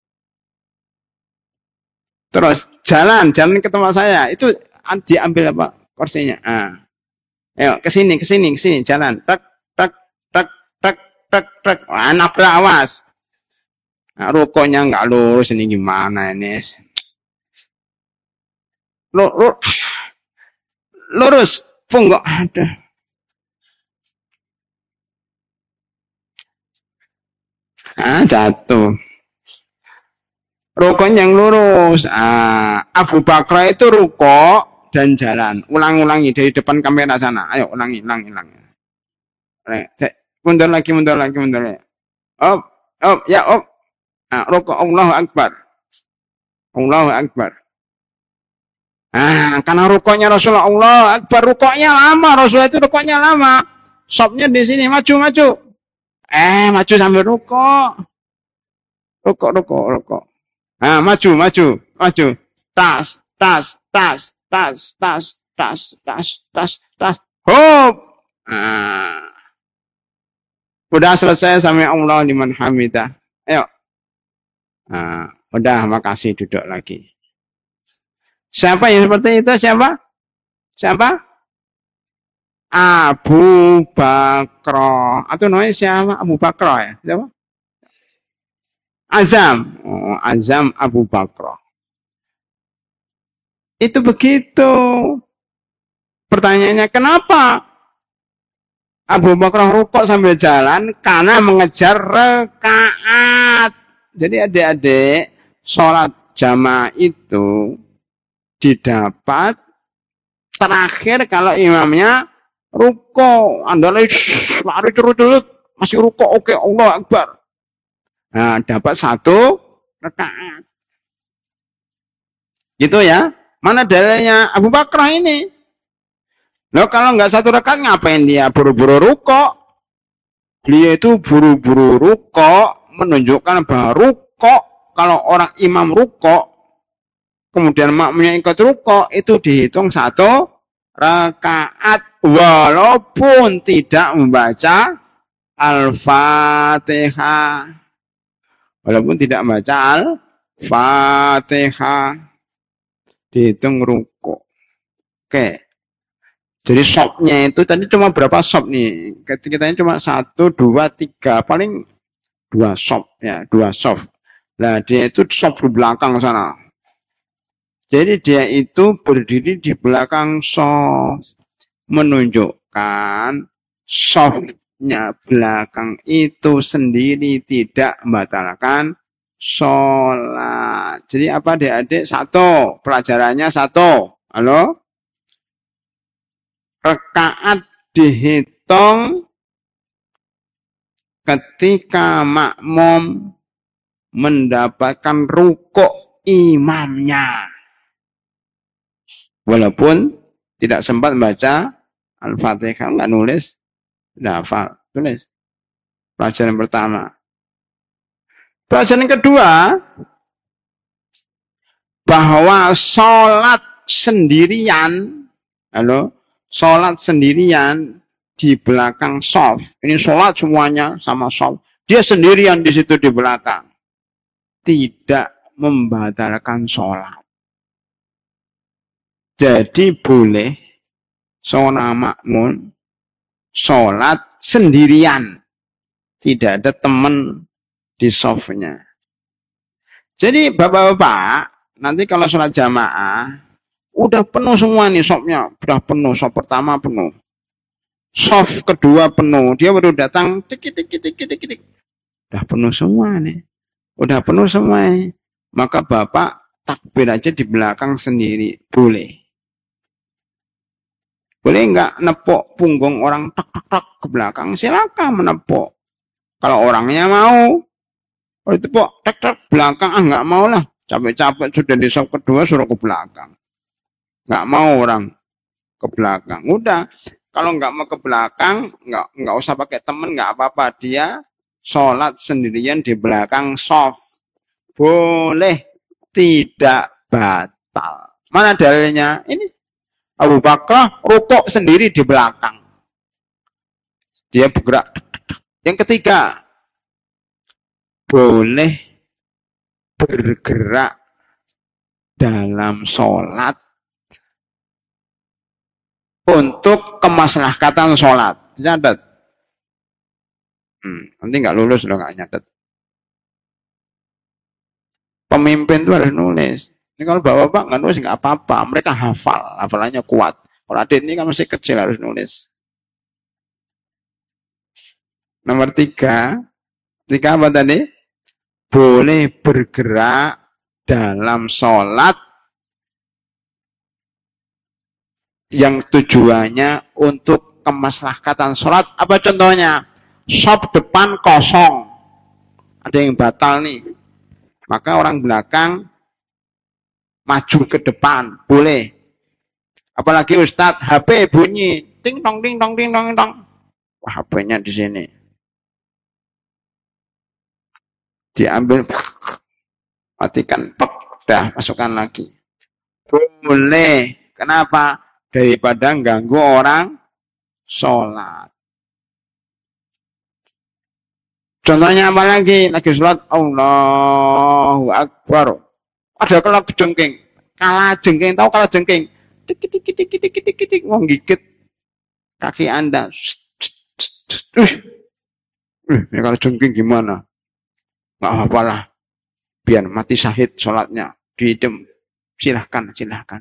Terus jalan, jalan ke tempat saya. Itu diambil apa? Kursinya. Ah. Ayo, ke sini, ke sini, ke sini, jalan. Tak, tak, tak, tak, tak, tak. Anak berawas. Nah, rokoknya nggak lurus, ini gimana ini? Lur, lur, lurus, punggok ada. Ah, jatuh. Rokoknya yang lurus. Ah, Abu Bakar itu rokok dan jalan. Ulang-ulangi dari depan kamera sana. Ayo, ulangi, ulangi, ulangi. Mundur lagi, mundur lagi, mundur lagi. Op, op, ya op. Nah, rokok Allahu Akbar. Allahu Akbar. Ah, karena rukuknya Rasulullah Allahu Akbar, rukuknya lama. Rasulullah itu rukuknya lama. Sopnya di sini, maju, maju. Eh, maju sambil rukuk. Rukuk, rukuk, rukuk. Ah, maju, maju, maju. Tas, tas, tas. tas, tas, tas, tas, tas, tas, hop. Nah, udah selesai sampai Allah liman hamidah. Ayo. Nah, udah makasih duduk lagi. Siapa yang seperti itu? Siapa? Siapa? Abu Bakro. Atau namanya siapa? Abu Bakro ya? Siapa? Azam. Oh, Azam Abu Bakro. Itu begitu. Pertanyaannya, kenapa Abu Bakar rukuk sambil jalan? Karena mengejar rekaat. Jadi adik-adik, sholat jamaah itu didapat terakhir kalau imamnya rukuk. Anda lari terus-terus, masih rukuk, oke, Allah Akbar. Nah, dapat satu rekaat. Gitu ya. Mana dalilnya Abu Bakar ini? Loh, kalau nggak satu rakaat ngapain dia buru-buru rukuk? Dia itu buru-buru rukuk menunjukkan bahwa rukuk, kalau orang imam rukuk kemudian makmumnya ikut rukuk, itu dihitung satu rakaat walaupun tidak membaca Al-Fatihah. Walaupun tidak membaca Al-Fatihah, dihitung rukuk. Oke. Jadi sopnya itu tadi cuma berapa sop nih? Kita cuma satu, dua, tiga, paling dua sop ya, dua sop. Nah dia itu sop di belakang sana. Jadi dia itu berdiri di belakang sop, menunjukkan sopnya belakang itu sendiri tidak membatalkan sholat. Jadi apa adik-adik? Satu, pelajarannya satu. Halo? Rakaat dihitung ketika makmum mendapatkan rukuk imamnya. Walaupun tidak sempat baca Al-Fatihah, nggak nulis, tidak hafal, tulis. Pelajaran pertama. Pelajaran kedua, bahwa sholat sendirian, halo, sholat sendirian di belakang shaf. Ini sholat semuanya sama shaf. Dia sendirian di situ di belakang. Tidak membatalkan sholat. Jadi boleh seorang makmum sholat sendirian. Tidak ada teman di shafnya. Jadi bapak-bapak, nanti kalau sholat jamaah, udah penuh semua nih shopnya, udah penuh, shop pertama penuh, shop kedua penuh, dia baru datang, tik tik tik tik tik tik, udah penuh semua nih, udah penuh semua nih, maka bapak takbir aja di belakang sendiri, boleh, boleh nggak nepuk punggung orang tak tak tak ke belakang, silakan menepuk, kalau orangnya mau, kalau itu pok tak tak belakang ah nggak mau lah, capek-capek sudah di shop kedua suruh ke belakang. Nggak mau orang ke belakang. Udah, kalau nggak mau ke belakang, nggak nggak usah pakai temen, nggak apa-apa. Dia sholat sendirian di belakang shaf. Boleh, tidak batal. Mana dalilnya? Ini Abu Bakar rukuk sendiri di belakang. Dia bergerak. Yang ketiga, boleh bergerak dalam sholat untuk kemaslahatan sholat. Nyatet. Hmm, nanti nggak lulus loh nggak nyatet. Pemimpin itu harus nulis. Ini kalau bapak-bapak nggak nulis nggak apa-apa. Mereka hafal, hafalannya kuat. Kalau adik ini kan masih kecil harus nulis. Nomor tiga, tiga apa tadi? Boleh bergerak dalam sholat yang tujuannya untuk kemaslahatan sholat. Apa contohnya? Shop depan kosong, ada yang batal nih, maka orang belakang maju ke depan, boleh. Apalagi Ustadz H P bunyi, ting tong ting tong ting tong tong, wah H P-nya di sini, diambil, matikan, pek, dah masukkan lagi. Boleh Kenapa? Daripada ganggu orang sholat. Contohnya apa lagi? Lagi sholat, Allahu Akbar. Ada kalau jengking. Kalah jengking, tahu kalah jengking? Tik, tik, tik, tik, tik, tik, tik, mau gigit kaki Anda. Uh, ini kalau jengking gimana? Nggak apa-apalah. Biar mati syahid sholatnya. Diidem. Silahkan, silahkan.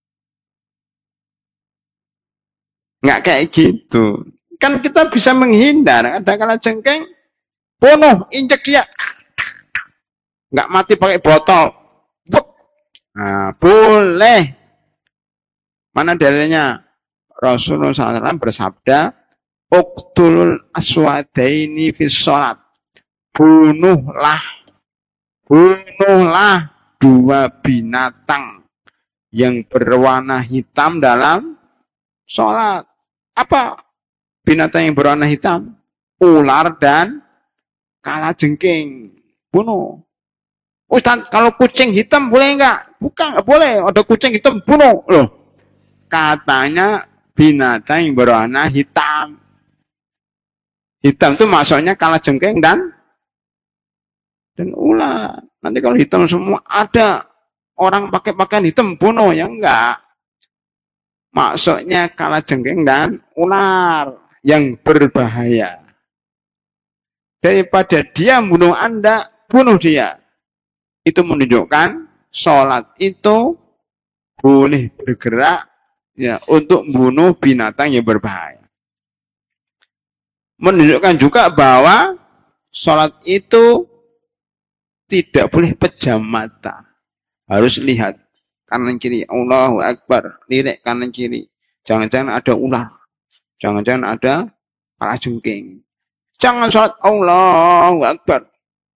Nggak kayak gitu. Kan kita bisa menghindar. Ada kala jengking, bunuh, injek dia. Nggak mati pakai botol. Nah, boleh. Mana dalilnya? Rasulullah shallallahu alaihi wasallam bersabda, Uqtulul aswadaini fis sholat. Bunuhlah. Bunuhlah dua binatang yang berwarna hitam dalam sholat. Apa binatang yang berwarna hitam? Ular dan kalajengking. Bunuh. Ustaz, kalau kucing hitam boleh enggak? Bukan, enggak boleh. Ada kucing hitam, bunuh. Loh. Katanya binatang yang berwarna hitam. Hitam itu maksudnya kalajengking dan dan ular. Nanti kalau hitam semua ada orang pakai pakaian hitam, bunuh. Ya enggak. Maksudnya kalajengking dan ular yang berbahaya. Daripada dia bunuh Anda, bunuh dia. Itu menunjukkan sholat itu boleh bergerak ya untuk bunuh binatang yang berbahaya. Menunjukkan juga bahwa sholat itu tidak boleh pejam mata. Harus lihat kanan kiri, Allahu Akbar, lirik kanan kiri. Jangan-jangan ada ular. Jangan-jangan ada kalajengking. Jangan sholat Allahu Akbar.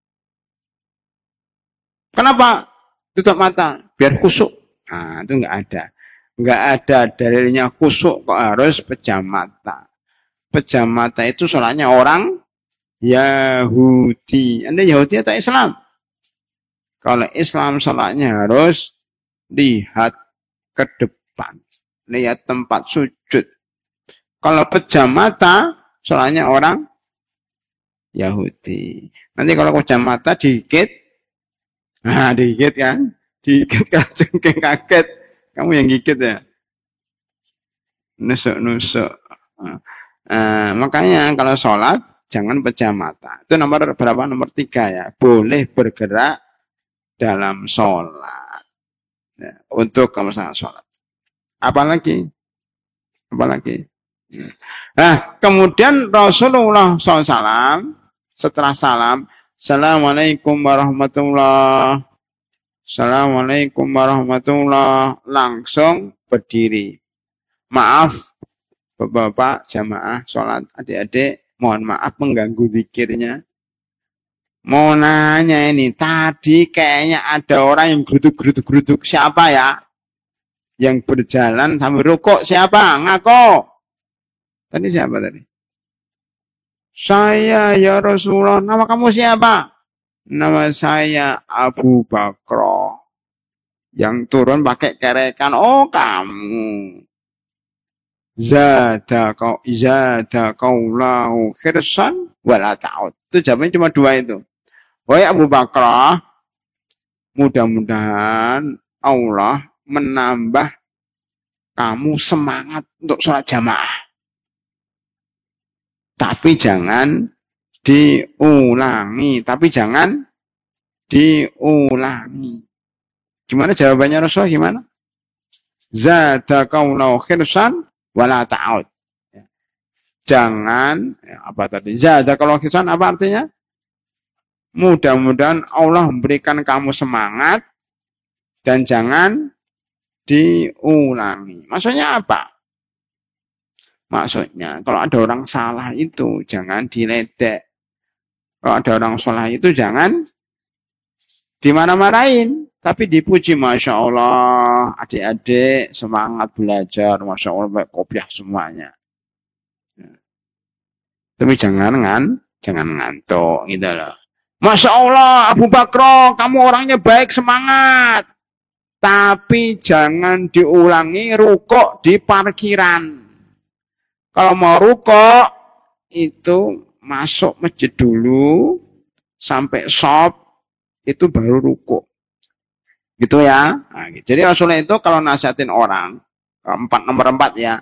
Kenapa? Tutup mata, biar khusyuk. Nah, itu enggak ada. Enggak ada dalilnya khusyuk kok harus pejam mata. Pejam mata itu sholatnya orang Yahudi. Anda Yahudi atau Islam? Kalau Islam sholatnya harus lihat ke depan. Lihat tempat sujud. Kalau pejam mata, sholatnya orang Yahudi. Nanti kalau pejam mata digigit, nah digigit kan? Digigit kalajengking kaget. Kamu yang gigit ya? Nusuk-nusuk. Nah, makanya kalau sholat, jangan pejam mata. Itu nomor berapa? Nomor tiga ya. Boleh bergerak dalam sholat. Ya, untuk kemusahan sholat. Apalagi? Apalagi? Nah, kemudian Rasulullah shallallahu alaihi wasallam setelah salam, Assalamualaikum warahmatullahi Assalamualaikum warahmatullahi langsung berdiri. Maaf, Bapak-bapak, jamaah, sholat, adik-adik, mohon maaf mengganggu zikirnya. Mau nanya ini, tadi kayaknya ada orang yang geruduk-geruduk-geruduk. Siapa ya? Yang berjalan sambil rukuk, siapa? Ngaku. Tadi siapa tadi? Saya ya Rasulullah. Nama kamu siapa? Nama saya Abu Bakar. Yang turun pakai kerekan. Oh, kamu. Zada kau zada kaulahu khirsan wala ta'ud. Itu jawabannya cuma dua itu. Wahai Abu Bakar, mudah-mudahan Allah menambah kamu semangat untuk sholat jamaah. Tapi jangan diulangi. Tapi jangan diulangi. Gimana jawabannya Rasulullah? Gimana? Zada kaulahu khirsan wala ta'ud. Jangan, ya, apa tadi? Zada kaulahu khirsan apa artinya? Mudah-mudahan Allah memberikan kamu semangat dan jangan diulangi. Maksudnya apa? Maksudnya kalau ada orang salah itu jangan diledek. Kalau ada orang salah itu jangan dimarah-marahin. Tapi dipuji, Masya Allah, adik-adik semangat belajar, Masya Allah, baik kopiah semuanya. Tapi jangan kan, jangan ngantuk gitu loh. Masya Allah, Abu Bakar, kamu orangnya baik, semangat. Tapi jangan diulangi rukuk di parkiran. Kalau mau rukuk itu masuk masjid dulu sampai shop itu baru rukuk. Gitu ya. Nah, gitu. Jadi Rasulullah itu kalau nasihatin orang empat nomor empat ya.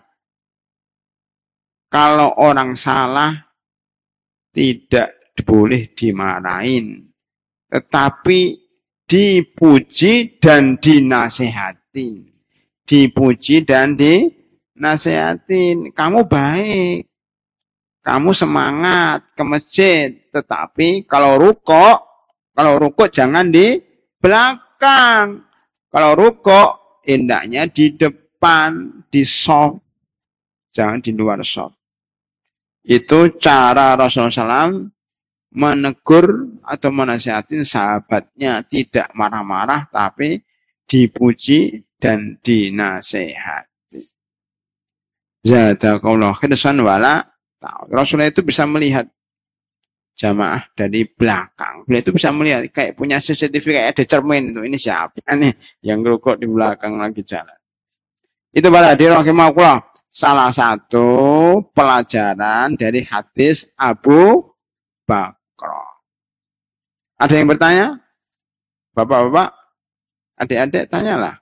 Kalau orang salah tidak boleh dimarahin, tetapi dipuji dan dinasehatin. Dipuji dan dinasehatin. Kamu baik. Kamu semangat ke masjid. Tetapi kalau rukuk, kalau rukuk jangan di belakang. Kalau rukuk, hendaknya di depan, di soft. Jangan di luar soft. Itu cara Rasulullah shallallahu alaihi wasallam menegur atau menasihatin sahabatnya, tidak marah-marah tapi dipuji dan dinasehati. Jazakallahu khairan wala. Rasulullah itu bisa melihat jamaah dari belakang. Beliau itu bisa melihat kayak punya C C T V, kayak ada cermin itu. Ini siapa nih yang rukuk di belakang lagi jalan. Itu para hadirin rahimakumullah. Salah satu pelajaran dari hadis Abu Bakar. Ada yang bertanya? Bapak-bapak, adik-adik, tanyalah.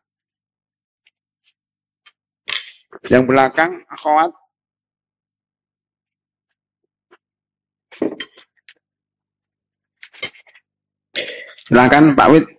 Yang belakang, akhwat. Silakan Pak Wid.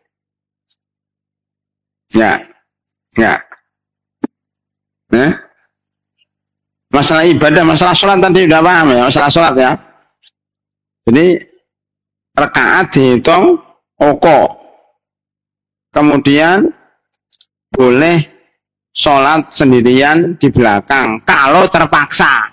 Ya, ya. Nah, masalah ibadah, masalah sholat tadi sudah paham ya, masalah sholat ya. Jadi rakaat dihitung oko. Kemudian boleh sholat sendirian di belakang kalau terpaksa.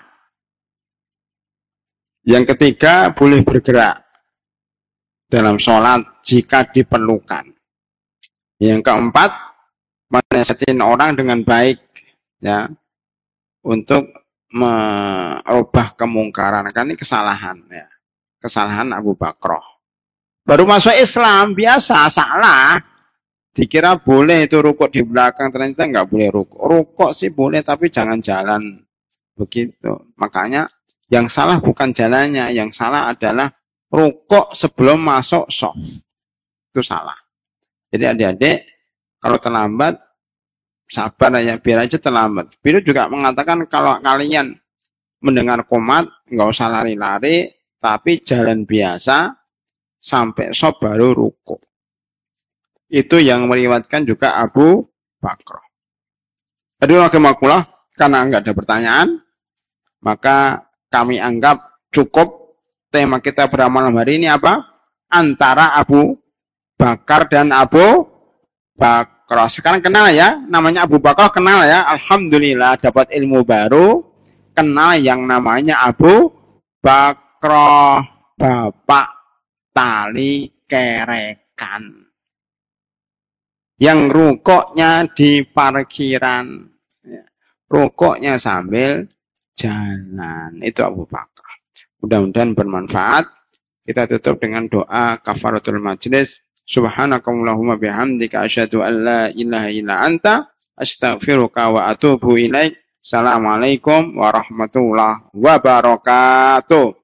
Yang ketiga boleh bergerak dalam sholat jika diperlukan. Yang keempat menasihatin orang dengan baik ya untuk merubah kemungkaran. Kan ini kesalahan ya. Kesalahan Abu Bakar. Baru masuk Islam biasa salah. Dikira boleh itu rukuk di belakang, ternyata nggak boleh rukuk. Rukuk sih boleh tapi jangan jalan begitu. Makanya yang salah bukan jalannya, yang salah adalah rukuk sebelum masuk shaf. Itu salah. Jadi adik-adik kalau terlambat sabar aja, biar aja terlambat. Beliau juga mengatakan kalau kalian mendengar qomat nggak usah lari-lari, tapi jalan biasa sampai shaf baru rukuk. Itu yang meriwayatkan juga Abu Bakar. Jadi rahimakumullah, karena enggak ada pertanyaan, maka kami anggap cukup tema kita pada malam hari ini apa? Antara Abu Bakar dan Abu Bakar. Sekarang kenal ya, namanya Abu Bakar kenal ya. Alhamdulillah dapat ilmu baru, kenal yang namanya Abu Bakar, bapak tali kerekan. Yang rukuknya di parkiran, rukuknya sambil jalan. Itu Abu Bakar. Mudah-mudahan bermanfaat. Kita tutup dengan doa kafaratul majlis. Subhanakallahumma bihamdika asyhadu an la ilaha illa anta astaghfiruka wa atubu ilaik. Assalamualaikum warahmatullahi wabarakatuh.